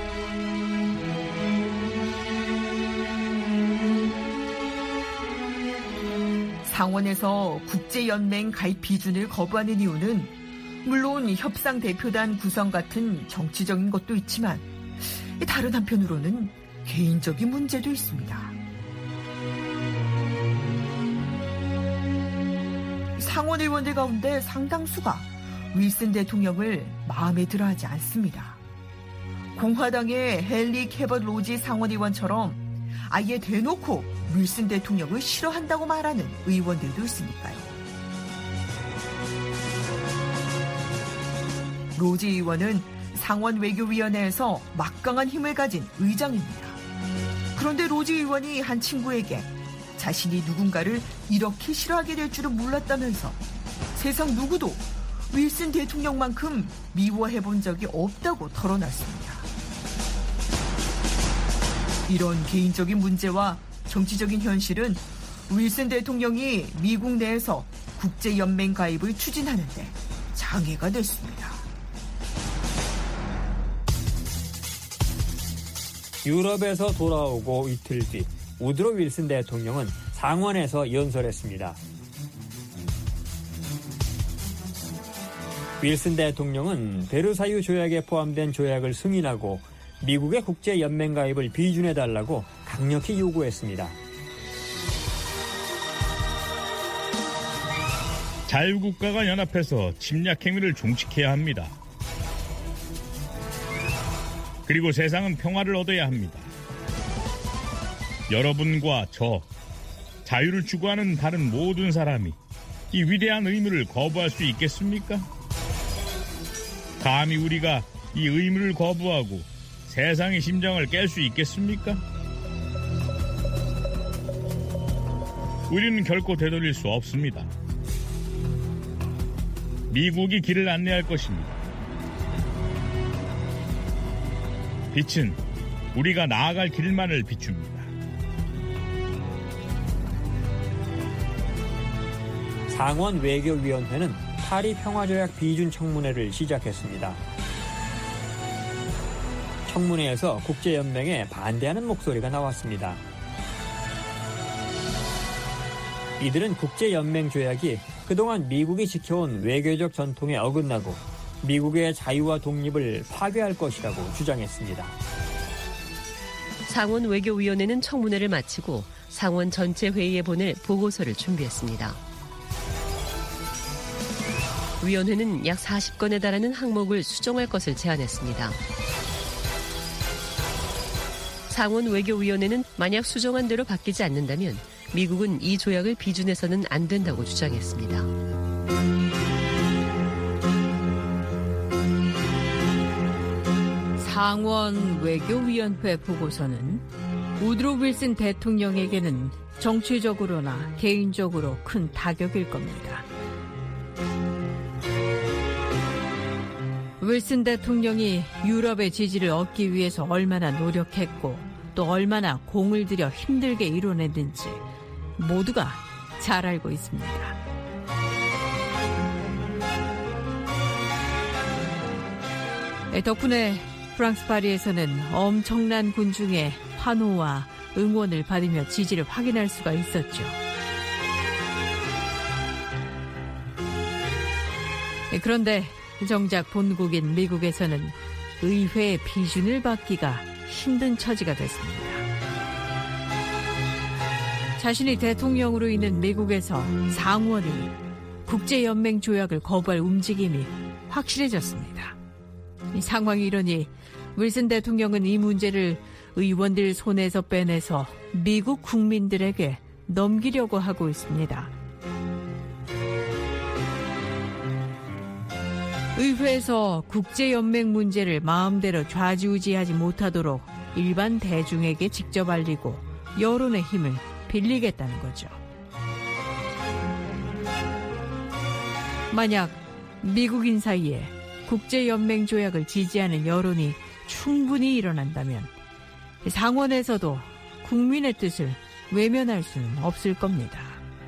상원에서 국제연맹 가입 비준을 거부하는 이유는 물론 협상 대표단 구성 같은 정치적인 것도 있지만 다른 한편으로는 개인적인 문제도 있습니다. 상원 의원들 가운데 상당수가 윌슨 대통령을 마음에 들어하지 않습니다. 공화당의 헨리 캐벗 로지 상원 의원처럼 아예 대놓고 윌슨 대통령을 싫어한다고 말하는 의원들도 있으니까요. 로지 의원은 상원 외교위원회에서 막강한 힘을 가진 의장입니다. 그런데 로지 의원이 한 친구에게 자신이 누군가를 이렇게 싫어하게 될 줄은 몰랐다면서 세상 누구도 윌슨 대통령만큼 미워해본 적이 없다고 털어놨습니다. 이런 개인적인 문제와 정치적인 현실은 윌슨 대통령이 미국 내에서 국제연맹 가입을 추진하는데 장애가 됐습니다. 유럽에서 돌아오고 이틀 뒤 우드로 윌슨 대통령은 상원에서 연설했습니다. 윌슨 대통령은 베르사유 조약에 포함된 조약을 승인하고 미국의 국제연맹 가입을 비준해달라고 강력히 요구했습니다. 자유국가가 연합해서 침략 행위를 종식해야 합니다. 그리고 세상은 평화를 얻어야 합니다. 여러분과 저, 자유를 추구하는 다른 모든 사람이 이 위대한 의무를 거부할 수 있겠습니까? 감히 우리가 이 의무를 거부하고 세상의 심장을 깰 수 있겠습니까? 우리는 결코 되돌릴 수 없습니다. 미국이 길을 안내할 것입니다. 빛은 우리가 나아갈 길만을 비춥니다. 상원 외교위원회는 파리 평화조약 비준 청문회를 시작했습니다. 청문회에서 국제연맹에 반대하는 목소리가 나왔습니다. 이들은 국제연맹 조약이 그동안 미국이 지켜온 외교적 전통에 어긋나고 미국의 자유와 독립을 파괴할 것이라고 주장했습니다. 상원 외교위원회는 청문회를 마치고 상원 전체 회의에 보낼 보고서를 준비했습니다. 위원회는 약 사십 건에 달하는 항목을 수정할 것을 제안했습니다. 상원 외교위원회는 만약 수정한 대로 바뀌지 않는다면 미국은 이 조약을 비준해서는 안 된다고 주장했습니다. 상원 외교위원회 보고서는 우드로 윌슨 대통령에게는 정치적으로나 개인적으로 큰 타격일 겁니다. 윌슨 대통령이 유럽의 지지를 얻기 위해서 얼마나 노력했고 또 얼마나 공을 들여 힘들게 이뤄냈는지 모두가 잘 알고 있습니다. 덕분에 프랑스 파리에서는 엄청난 군중의 환호와 응원을 받으며 지지를 확인할 수가 있었죠. 그런데 정작 본국인 미국에서는 의회의 비준을 받기가 힘든 처지가 됐습니다. 자신이 대통령으로 있는 미국에서 상원이 국제연맹 조약을 거부할 움직임이 확실해졌습니다. 이 상황이 이러니 윌슨 대통령은 이 문제를 의원들 손에서 빼내서 미국 국민들에게 넘기려고 하고 있습니다. 의회에서 국제연맹 문제를 마음대로 좌지우지하지 못하도록 일반 대중에게 직접 알리고 여론의 힘을 빌리겠다는 거죠. 만약 미국인 사이에 국제연맹 조약을 지지하는 여론이 충분히 일어난다면 상원에서도 국민의 뜻을 외면할 수는 없을 겁니다.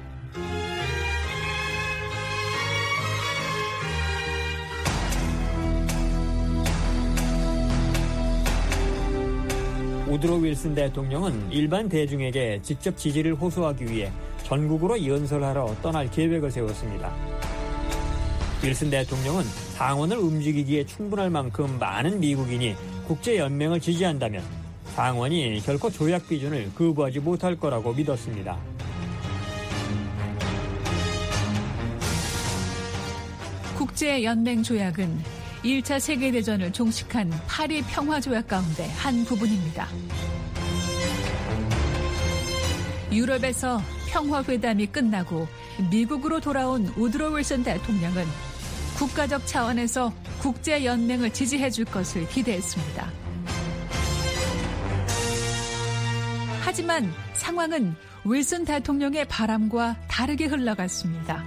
우드로 윌슨 대통령은 일반 대중에게 직접 지지를 호소하기 위해 전국으로 연설하러 떠날 계획을 세웠습니다. 윌슨 대통령은 상원을 움직이기에 충분할 만큼 많은 미국인이 국제연맹을 지지한다면 상원이 결코 조약 비준을 거부하지 못할 거라고 믿었습니다. 국제연맹 조약은 일 차 세계대전을 종식한 파리 평화조약 가운데 한 부분입니다. 유럽에서 평화회담이 끝나고 미국으로 돌아온 우드로 윌슨 대통령은 국가적 차원에서 국제연맹을 지지해 줄 것을 기대했습니다. 하지만 상황은 윌슨 대통령의 바람과 다르게 흘러갔습니다.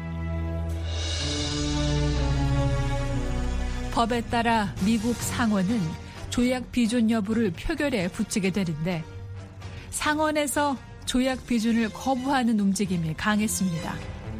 법에 따라 미국 상원은 조약 비준 여부를 표결에 붙이게 되는데 상원에서 조약 비준을 거부하는 움직임이 강했습니다.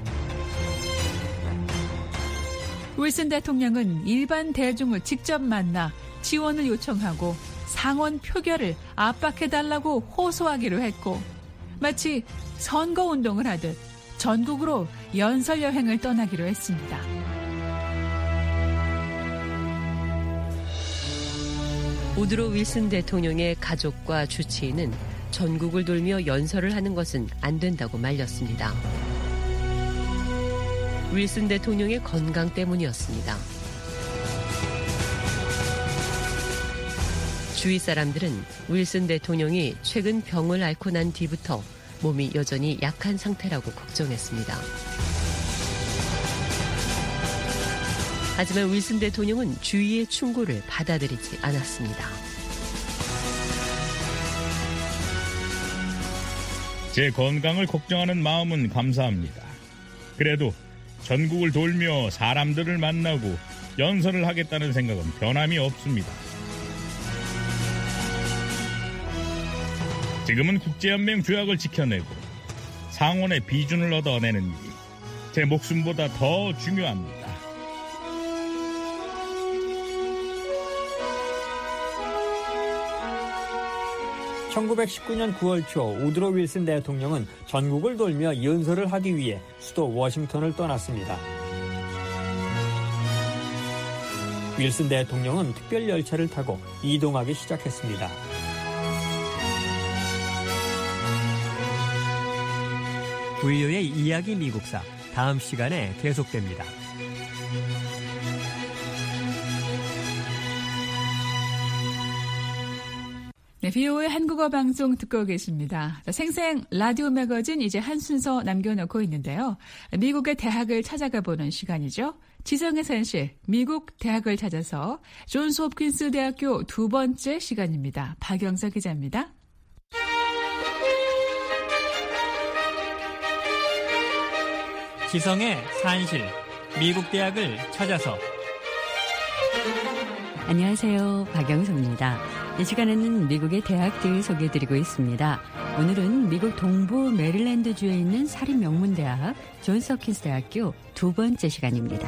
윌슨 대통령은 일반 대중을 직접 만나 지원을 요청하고 상원 표결을 압박해달라고 호소하기로 했고 마치 선거운동을 하듯 전국으로 연설 여행을 떠나기로 했습니다. 우드로 윌슨 대통령의 가족과 주치의는 전국을 돌며 연설을 하는 것은 안 된다고 말렸습니다. 윌슨 대통령의 건강 때문이었습니다. 주위 사람들은 윌슨 대통령이 최근 병을 앓고 난 뒤부터 몸이 여전히 약한 상태라고 걱정했습니다. 하지만 윌슨 대통령은 주위의 충고를 받아들이지 않았습니다. 제 건강을 걱정하는 마음은 감사합니다. 그래도 전국을 돌며 사람들을 만나고 연설을 하겠다는 생각은 변함이 없습니다. 지금은 국제연맹 조약을 지켜내고 상원의 비준을 얻어내는 일이 제 목숨보다 더 중요합니다. 천구백십구 년 구월 초 우드로 윌슨 대통령은 전국을 돌며 연설을 하기 위해 수도 워싱턴을 떠났습니다. 윌슨 대통령은 특별 열차를 타고 이동하기 시작했습니다. 브이오에이 이야기 미국사 다음 시간에 계속됩니다. 네, 비오에이 한국어 방송 듣고 계십니다. 생생 라디오 매거진 이제 한 순서 남겨놓고 있는데요. 미국의 대학을 찾아가 보는 시간이죠. 지성의 산실, 미국 대학을 찾아서 존스 홉킨스 대학교 두 번째 시간입니다. 박영서 기자입니다. 지성의 산실, 미국 대학을 찾아서. 안녕하세요. 박영서입니다. 이 시간에는 미국의 대학들 소개해드리고 있습니다. 오늘은 미국 동부 메릴랜드주에 있는 사립 명문대학 존스 홉킨스 대학교 두 번째 시간입니다.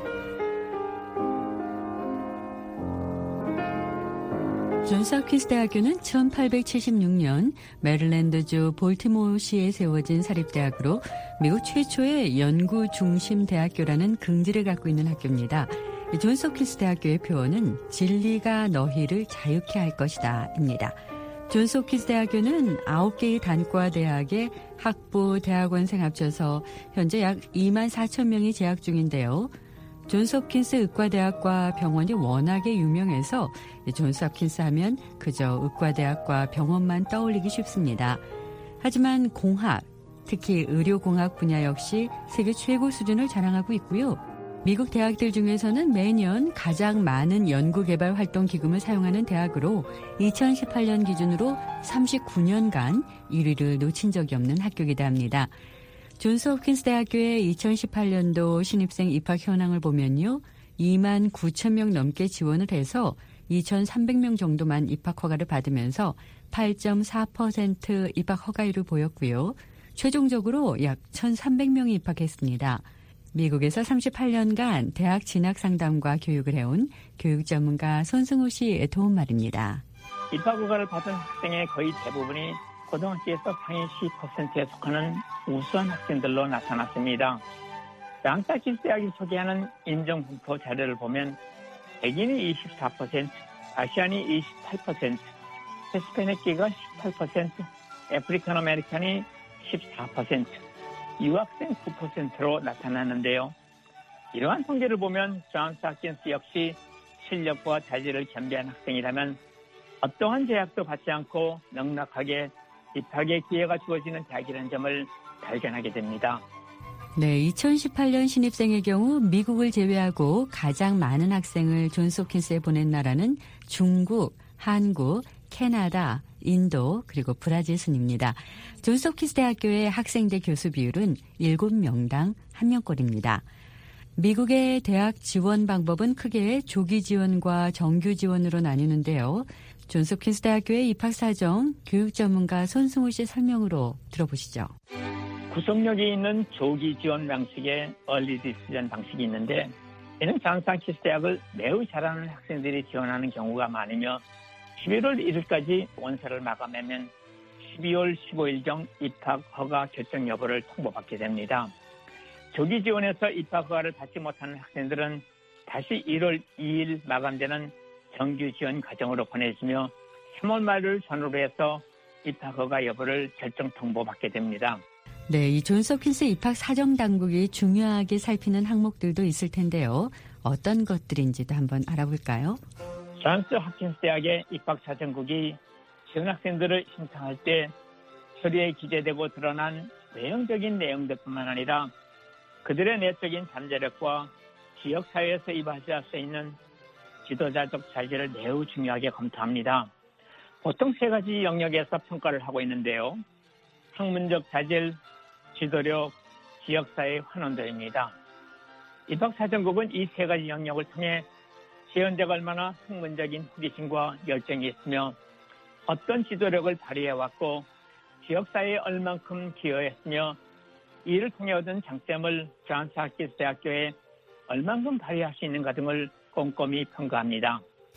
존스 홉킨스 대학교는 천팔백칠십육 년 메릴랜드주 볼티모어시에 세워진 사립대학으로 미국 최초의 연구 중심 대학교라는 긍지를 갖고 있는 학교입니다. 존스 홉킨스 대학교의 표어는 진리가 너희를 자유케 할 것이다 입니다. 존스 홉킨스 대학교는 아홉 개의 단과 대학의 학부, 대학원생 합쳐서 현재 약 이만 사천 명이 재학 중인데요. 존스 홉킨스 의과대학과 병원이 워낙에 유명해서 존스 홉킨스 하면 그저 의과대학과 병원만 떠올리기 쉽습니다. 하지만 공학, 특히 의료공학 분야 역시 세계 최고 수준을 자랑하고 있고요. 미국 대학들 중에서는 매년 가장 많은 연구개발 활동 기금을 사용하는 대학으로 이천십팔 년 기준으로 삼십구 년간 일 위를 놓친 적이 없는 학교이기도 합니다. 존스 홉킨스 대학교의 이천십팔 년도 신입생 입학 현황을 보면요. 이만 구천 명 넘게 지원을 해서 이천삼백 명 정도만 입학 허가를 받으면서 팔 점 사 퍼센트 입학 허가율을 보였고요. 최종적으로 약 천삼백 명이 입학했습니다. 미국에서 삼십팔 년간 대학 진학 상담과 교육을 해온 교육 전문가 손승우 씨의 도움 말입니다. 입학 허가를 받은 학생의 거의 대부분이 고등학교에서 상위 십 퍼센트에 속하는 우수한 학생들로 나타났습니다. 존스 홉킨스 대학이 소개하는 인정분포 자료를 보면 백인이 이십사 퍼센트, 아시안이 이십팔 퍼센트, 히스패닉계가 십팔 퍼센트, 아프리칸 아메리칸이 십사 퍼센트, 유학생 구 퍼센트로 나타나는데요. 이러한 통계를 보면 존스 홉킨스 역시 실력과 자질을 겸비한 학생이라면 어떠한 제약도 받지 않고 넉넉하게 입학의 기회가 주어지는 대학이라는 점을 발견하게 됩니다. 네, 이천십팔 년 신입생의 경우 미국을 제외하고 가장 많은 학생을 존스 홉킨스에 보낸 나라는 중국, 한국, 캐나다, 인도 그리고 브라질 순입니다. 존스 홉킨스 대학교의 학생대 교수 비율은 일곱 명당 한 명꼴입니다. 미국의 대학 지원 방법은 크게 조기 지원과 정규 지원으로 나뉘는데요. 존스 홉킨스 대학교의 입학 사정 교육 전문가 손승우 씨 설명으로 들어보시죠. 구속력이 있는 조기 지원 방식의 얼리 디시전 방식이 있는데 이는 존스 홉킨스 대학을 매우 잘하는 학생들이 지원하는 경우가 많으며 십일월 일일까지 원서를 마감하면 십이월 십오일경 입학 허가 결정 여부를 통보받게 됩니다. 조기 지원에서 입학 허가를 받지 못하는 학생들은 다시 일월 이일 마감되는 정규 지원 과정으로 보내지며 삼월 말을 전후로 해서 입학 허가 여부를 결정 통보받게 됩니다. 네, 이 존스 홉킨스 입학 사정 당국이 중요하게 살피는 항목들도 있을 텐데요. 어떤 것들인지도 한번 알아볼까요? 존스 홉킨스 대학의 입학 사정국이 지원학생들을 신청할 때 서류에 기재되고 드러난 외형적인 내용들뿐만 아니라 그들의 내적인 잠재력과 지역사회에서 이바지할 수 있는 지도자적 자질을 매우 중요하게 검토합니다. 보통 세 가지 영역에서 평가를 하고 있는데요. 학문적 자질, 지도력, 지역사회 환원도입니다. 입학사정국은 이 세 가지 영역을 통해 지원자가 얼마나 학문적인 호기심과 열정이 있으며 어떤 지도력을 발휘해왔고 지역사회에 얼만큼 기여했으며 이를 통해 얻은 장점을 존스 홉킨스 대학교에 얼만큼 발휘할 수 있는가 등을 꼼꼼히 평가합니다.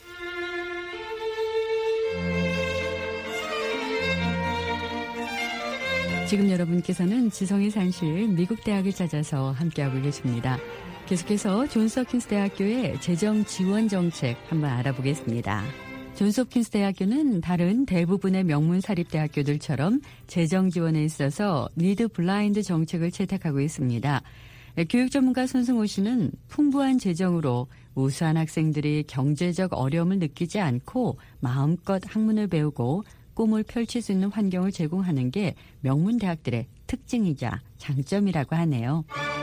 지금 여러분께서는 지성의 산실 미국 대학을 찾아서 함께하고 계십니다. 계속해서 존스 홉킨스 대학교의 재정 지원 정책 한번 알아보겠습니다. 존스홉킨스 대학교는 다른 대부분의 명문 사립대학교들처럼 재정 지원에 있어서 리드 블라인드 정책을 채택하고 있습니다. 교육 전문가 손승호 씨는 풍부한 재정으로 우수한 학생들이 경제적 어려움을 느끼지 않고 마음껏 학문을 배우고 꿈을 펼칠 수 있는 환경을 제공하는 게 명문 대학들의 특징이자 장점이라고 하네요.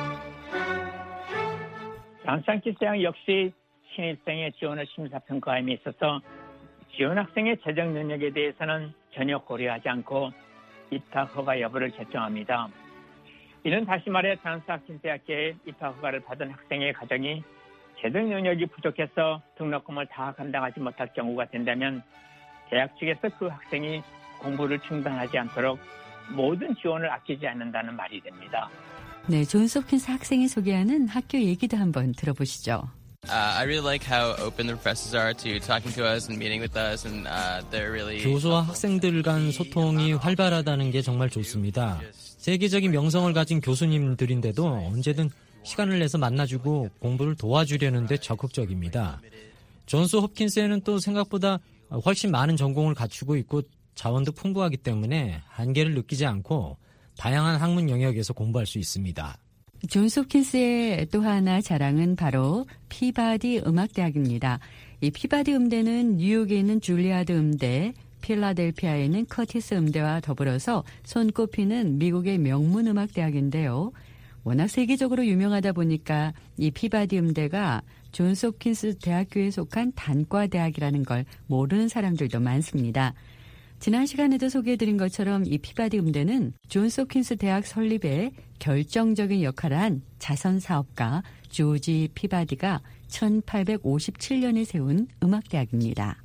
존스홉킨스 대학 역시 신입생의 지원을 심사평가함에 있어서 지원 학생의 재정 능력에 대해서는 전혀 고려하지 않고 입학 허가 여부를 결정합니다. 이는 다시 말해 존스홉킨스 대학교에 입학 허가를 받은 학생의 가정이 재정 능력이 부족해서 등록금을 다 감당하지 못할 경우가 된다면 대학 측에서 그 학생이 공부를 중단하지 않도록 모든 지원을 아끼지 않는다는 말이 됩니다. 네, 존스홉킨스 학생이 소개하는 학교 얘기도 한번 들어보시죠. Uh, I really like how open the professors are to talking to us and meeting with us, and uh, they're really. 교수와 학생들 간 소통이 활발하다는 게 정말 좋습니다. 세계적인 명성을 가진 교수님들인데도 언제든 시간을 내서 만나주고 공부를 도와주려는 데 적극적입니다. 존스 홉킨스에는 또 생각보다 훨씬 많은 전공을 갖추고 있고 자원도 풍부하기 때문에 한계를 느끼지 않고 다양한 학문 영역에서 공부할 수 있습니다. 존스홉킨스의 또 하나 자랑은 바로 피바디 음악대학입니다. 이 피바디 음대는 뉴욕에 있는 줄리아드 음대, 필라델피아에 있는 커티스 음대와 더불어서 손꼽히는 미국의 명문 음악대학인데요. 워낙 세계적으로 유명하다 보니까 이 피바디 음대가 존스홉킨스 대학교에 속한 단과대학이라는 걸 모르는 사람들도 많습니다. 지난 시간에도 소개해드린 것처럼 이 피바디 음대는 존스홉킨스 대학 설립에 결정적인 역할을 한 자선사업가 조지 피바디가 천팔백오십칠 년에 세운 음악대학입니다.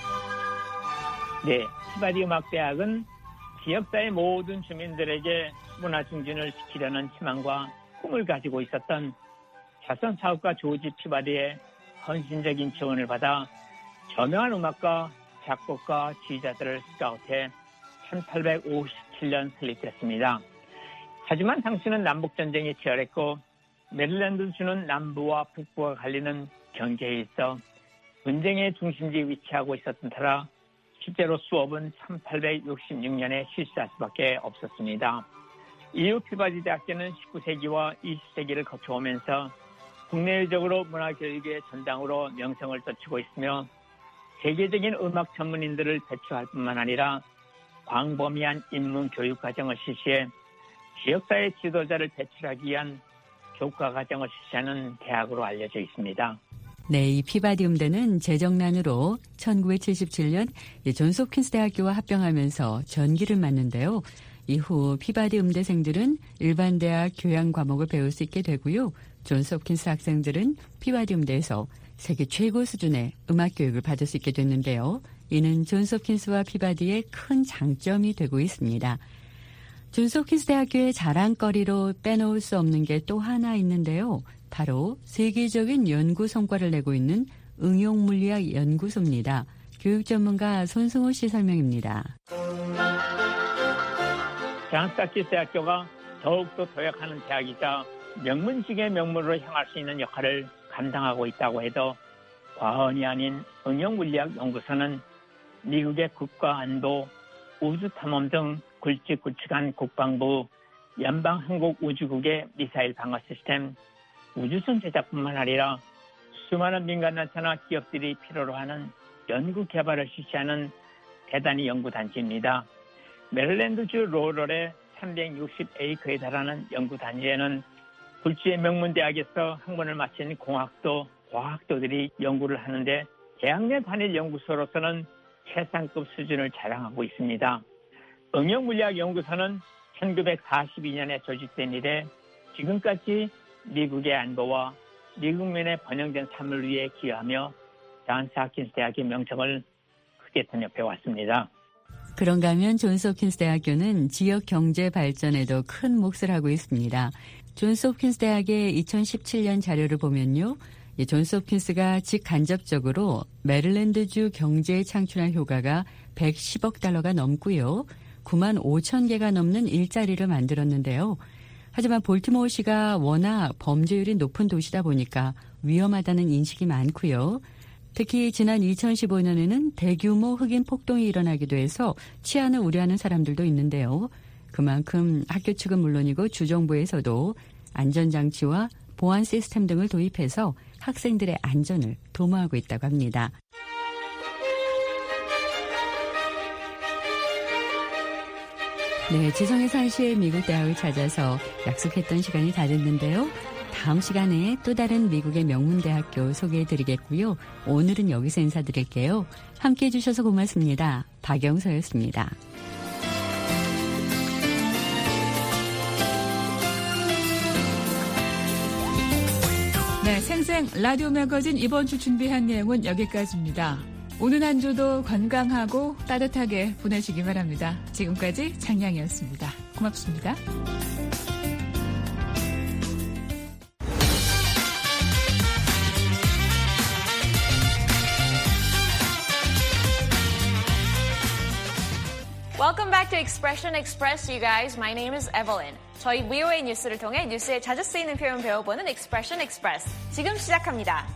네, 피바디 음악대학은 지역사회 모든 주민들에게 문화 증진을 시키려는 희망과 꿈을 가지고 있었던 자선사업가 조지 피바디의 헌신적인 지원을 받아 저명한 음악가, 작곡가, 지휘자들을 스카우트해 천팔백오십칠 년 설립됐습니다. 하지만 당시는 남북전쟁이 치열했고 메릴랜드주는 남부와 북부가 갈리는 경계에 있어 분쟁의 중심지에 위치하고 있었던 터라 실제로 수업은 천팔백육십육 년에 실시할 수밖에 없었습니다. 이후 피바디 대학교는 십구 세기와 이십 세기를 거쳐오면서 국내적으로 문화교육의 전당으로 명성을 떨치고 있으며 세계적인 음악 전문인들을 배출할 뿐만 아니라 광범위한 인문 교육 과정을 실시해 지역사회 지도자를 배출하기 위한 교과 과정을 실시하는 대학으로 알려져 있습니다. 네, 이 피바디 음대는 재정난으로 천구백칠십칠 년 존스홉킨스 대학교와 합병하면서 전기를 맞는데요. 이후 피바디 음대생들은 일반 대학 교양 과목을 배울 수 있게 되고요. 존스홉킨스 학생들은 피바디 음대에서 세계 최고 수준의 음악 교육을 받을 수 있게 됐는데요. 이는 존스홉킨스와 피바디의 큰 장점이 되고 있습니다. 존스홉킨스 대학교의 자랑거리로 빼놓을 수 없는 게 또 하나 있는데요. 바로 세계적인 연구 성과를 내고 있는 응용물리학 연구소입니다. 교육 전문가 손승호 씨 설명입니다. 존스홉킨스 대학교가 더욱더 도약하는 대학이자 명문직의 명문으로 향할 수 있는 역할을 감당하고 있다고 해도 과언이 아닌 응용물리학 연구소는 미국의 국가안보, 우주탐험 등 굵직굵직한 국방부, 연방한국우주국의 미사일 방어 시스템, 우주선 제작뿐만 아니라 수많은 민간단체나 기업들이 필요로 하는 연구 개발을 실시하는 대단히 연구단지입니다. 메릴랜드주 로럴의 삼백육십 에이커에 달하는 연구단지에는 굴지의 명문대학에서 학문을 마친 공학도, 과학도들이 연구를 하는데 대학 내 단일 연구소로서는 최상급 수준을 자랑하고 있습니다. 응용물리학 연구소는 천구백사십이 년에 조직된 이래 지금까지 미국의 안보와 미국면에 번영된 삶을 위해 기여하며 존스홉킨스 대학의 명성을 크게 편협해왔습니다. 그런가 하면 존스홉킨스 대학교는 지역 경제 발전에도 큰 몫을 하고 있습니다. 존스홉킨스 대학의 이천십칠 년 자료를 보면요. 이 존스홉킨스가 직간접적으로 메릴랜드주 경제에 창출한 효과가 백십억 달러가 넘고요. 구만 오천 개가 넘는 일자리를 만들었는데요. 하지만 볼티모어시가 워낙 범죄율이 높은 도시다 보니까 위험하다는 인식이 많고요. 특히 지난 이천십오 년에는 대규모 흑인 폭동이 일어나기도 해서 치안을 우려하는 사람들도 있는데요. 그만큼 학교 측은 물론이고 주정부에서도 안전장치와 보안 시스템 등을 도입해서 학생들의 안전을 도모하고 있다고 합니다. 네, 지성의 산시의 미국 대학을 찾아서 약속했던 시간이 다 됐는데요. 다음 시간에 또 다른 미국의 명문대학교 소개해드리겠고요. 오늘은 여기서 인사드릴게요. 함께해 주셔서 고맙습니다. 박영서였습니다. 네, 생생 라디오 매거진 이번 주 준비한 내용은 여기까지입니다. 오늘 한 주도 건강하고 따뜻하게 보내시기 바랍니다. 지금까지 장량이었습니다. 고맙습니다. Welcome back to Expression Express, you guys. My name is Evelyn. 저희 브이오에이 뉴스를 통해 뉴스에 자주 쓰이는 표현 배워보는 Expression Express. 지금 시작합니다.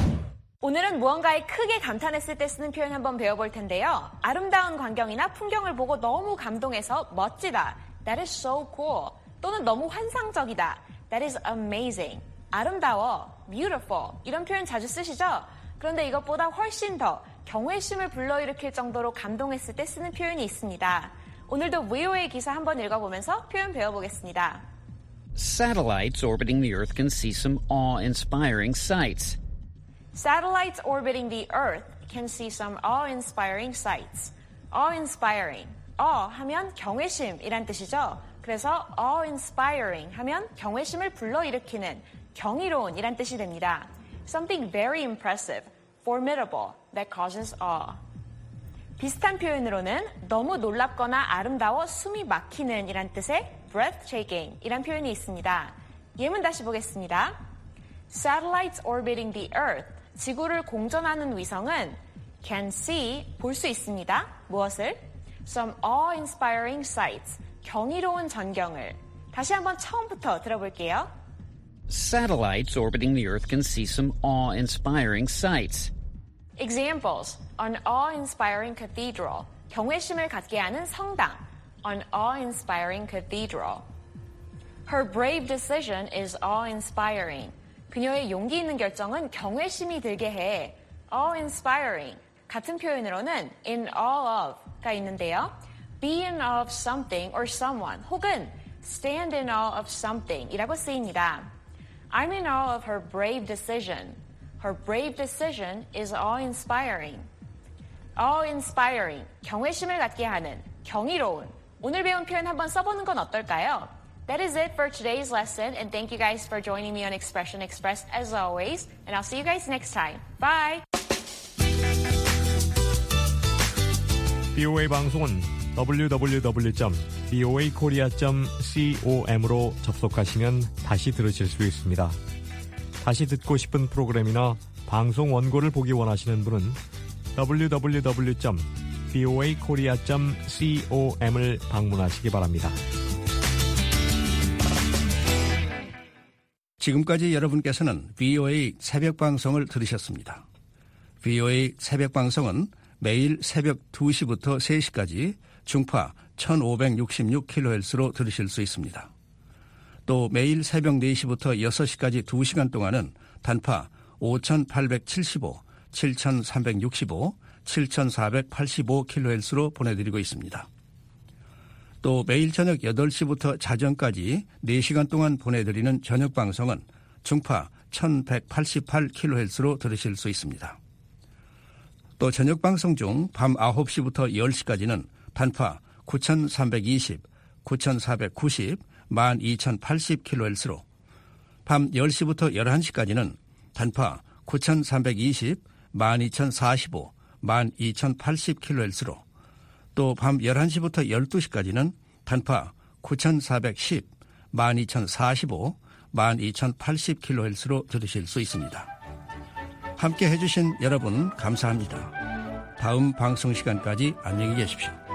오늘은 무언가에 크게 감탄했을 때 쓰는 표현 한번 배워볼 텐데요. 아름다운 광경이나 풍경을 보고 너무 감동해서 멋지다. That is so cool. 또는 너무 환상적이다. That is amazing. 아름다워. Beautiful. 이런 표현 자주 쓰시죠? 그런데 이것보다 훨씬 더 경외심을 불러일으킬 정도로 감동했을 때 쓰는 표현이 있습니다. 오늘도 브이오에이 기사 한번 읽어보면서 표현 배워보겠습니다. Satellites orbiting the Earth can see some awe-inspiring sights. Satellites orbiting the Earth can see some awe-inspiring sights. awe-inspiring. awe 하면 경외심이란 뜻이죠. 그래서 awe-inspiring 하면 경외심을 불러일으키는, 경이로운이란 뜻이 됩니다. Something very impressive, formidable, that causes awe. 비슷한 표현으로는 너무 놀랍거나 아름다워 숨이 막히는 이란 뜻의 breathtaking 이란 표현이 있습니다. 예문 다시 보겠습니다. Satellites orbiting the Earth, 지구를 공전하는 위성은 can see, 볼 수 있습니다. 무엇을? Some awe-inspiring sights, 경이로운 전경을. 다시 한번 처음부터 들어볼게요. Satellites orbiting the Earth can see some awe-inspiring sights. Examples, an awe-inspiring cathedral, 경외심을 갖게 하는 성당, an awe-inspiring cathedral. Her brave decision is awe-inspiring. 그녀의 용기 있는 결정은 경외심이 들게 해. awe-inspiring. 같은 표현으로는 in awe of가 있는데요. be in awe of something or someone 혹은 stand in awe of something 이라고 쓰입니다. I'm in awe of her brave decision. Her brave decision is awe-inspiring. awe-inspiring, 경외심을 갖게 하는, 경이로운. 오늘 배운 표현 한번 써보는 건 어떨까요? That is it for today's lesson, and thank you guys for joining me on Expression Express as always, and I'll see you guys next time. Bye! 브이오에이 방송은 더블유 더블유 더블유 점 브이오에이 코리아 점 com으로 접속하시면 다시 들으실 수 있습니다. 다시 듣고 싶은 프로그램이나 방송 원고를 보기 원하시는 분은 더블유 더블유 더블유 점 브이오에이 코리아 점 com을 방문하시기 바랍니다. 지금까지 여러분께서는 브이오에이 새벽방송을 들으셨습니다. 브이오에이 새벽방송은 매일 새벽 두 시부터 세 시까지 중파 천오백육십육 킬로헤르츠로 들으실 수 있습니다. 또 매일 새벽 네 시부터 여섯 시까지 두 시간 동안은 단파 오천팔백칠십오, 칠천삼백육십오, 칠천사백팔십오 킬로헤르츠로 보내드리고 있습니다. 또 매일 저녁 여덟 시부터 자정까지 네 시간 동안 보내드리는 저녁 방송은 중파 천백팔십팔 킬로헤르츠로 들으실 수 있습니다. 또 저녁 방송 중 밤 아홉 시부터 열 시까지는 단파 구천삼백이십, 구천사백구십, 만 이천팔십 킬로헤르츠로 밤 열 시부터 열한 시까지는 단파 구천삼백이십, 만 이천사십오, 만 이천팔십 킬로헤르츠로 또 밤 열한 시부터 열두 시까지는 단파 구천사백십, 만 이천사십오, 만 이천팔십 킬로헤르츠로 들으실 수 있습니다. 함께 해주신 여러분 감사합니다. 다음 방송 시간까지 안녕히 계십시오.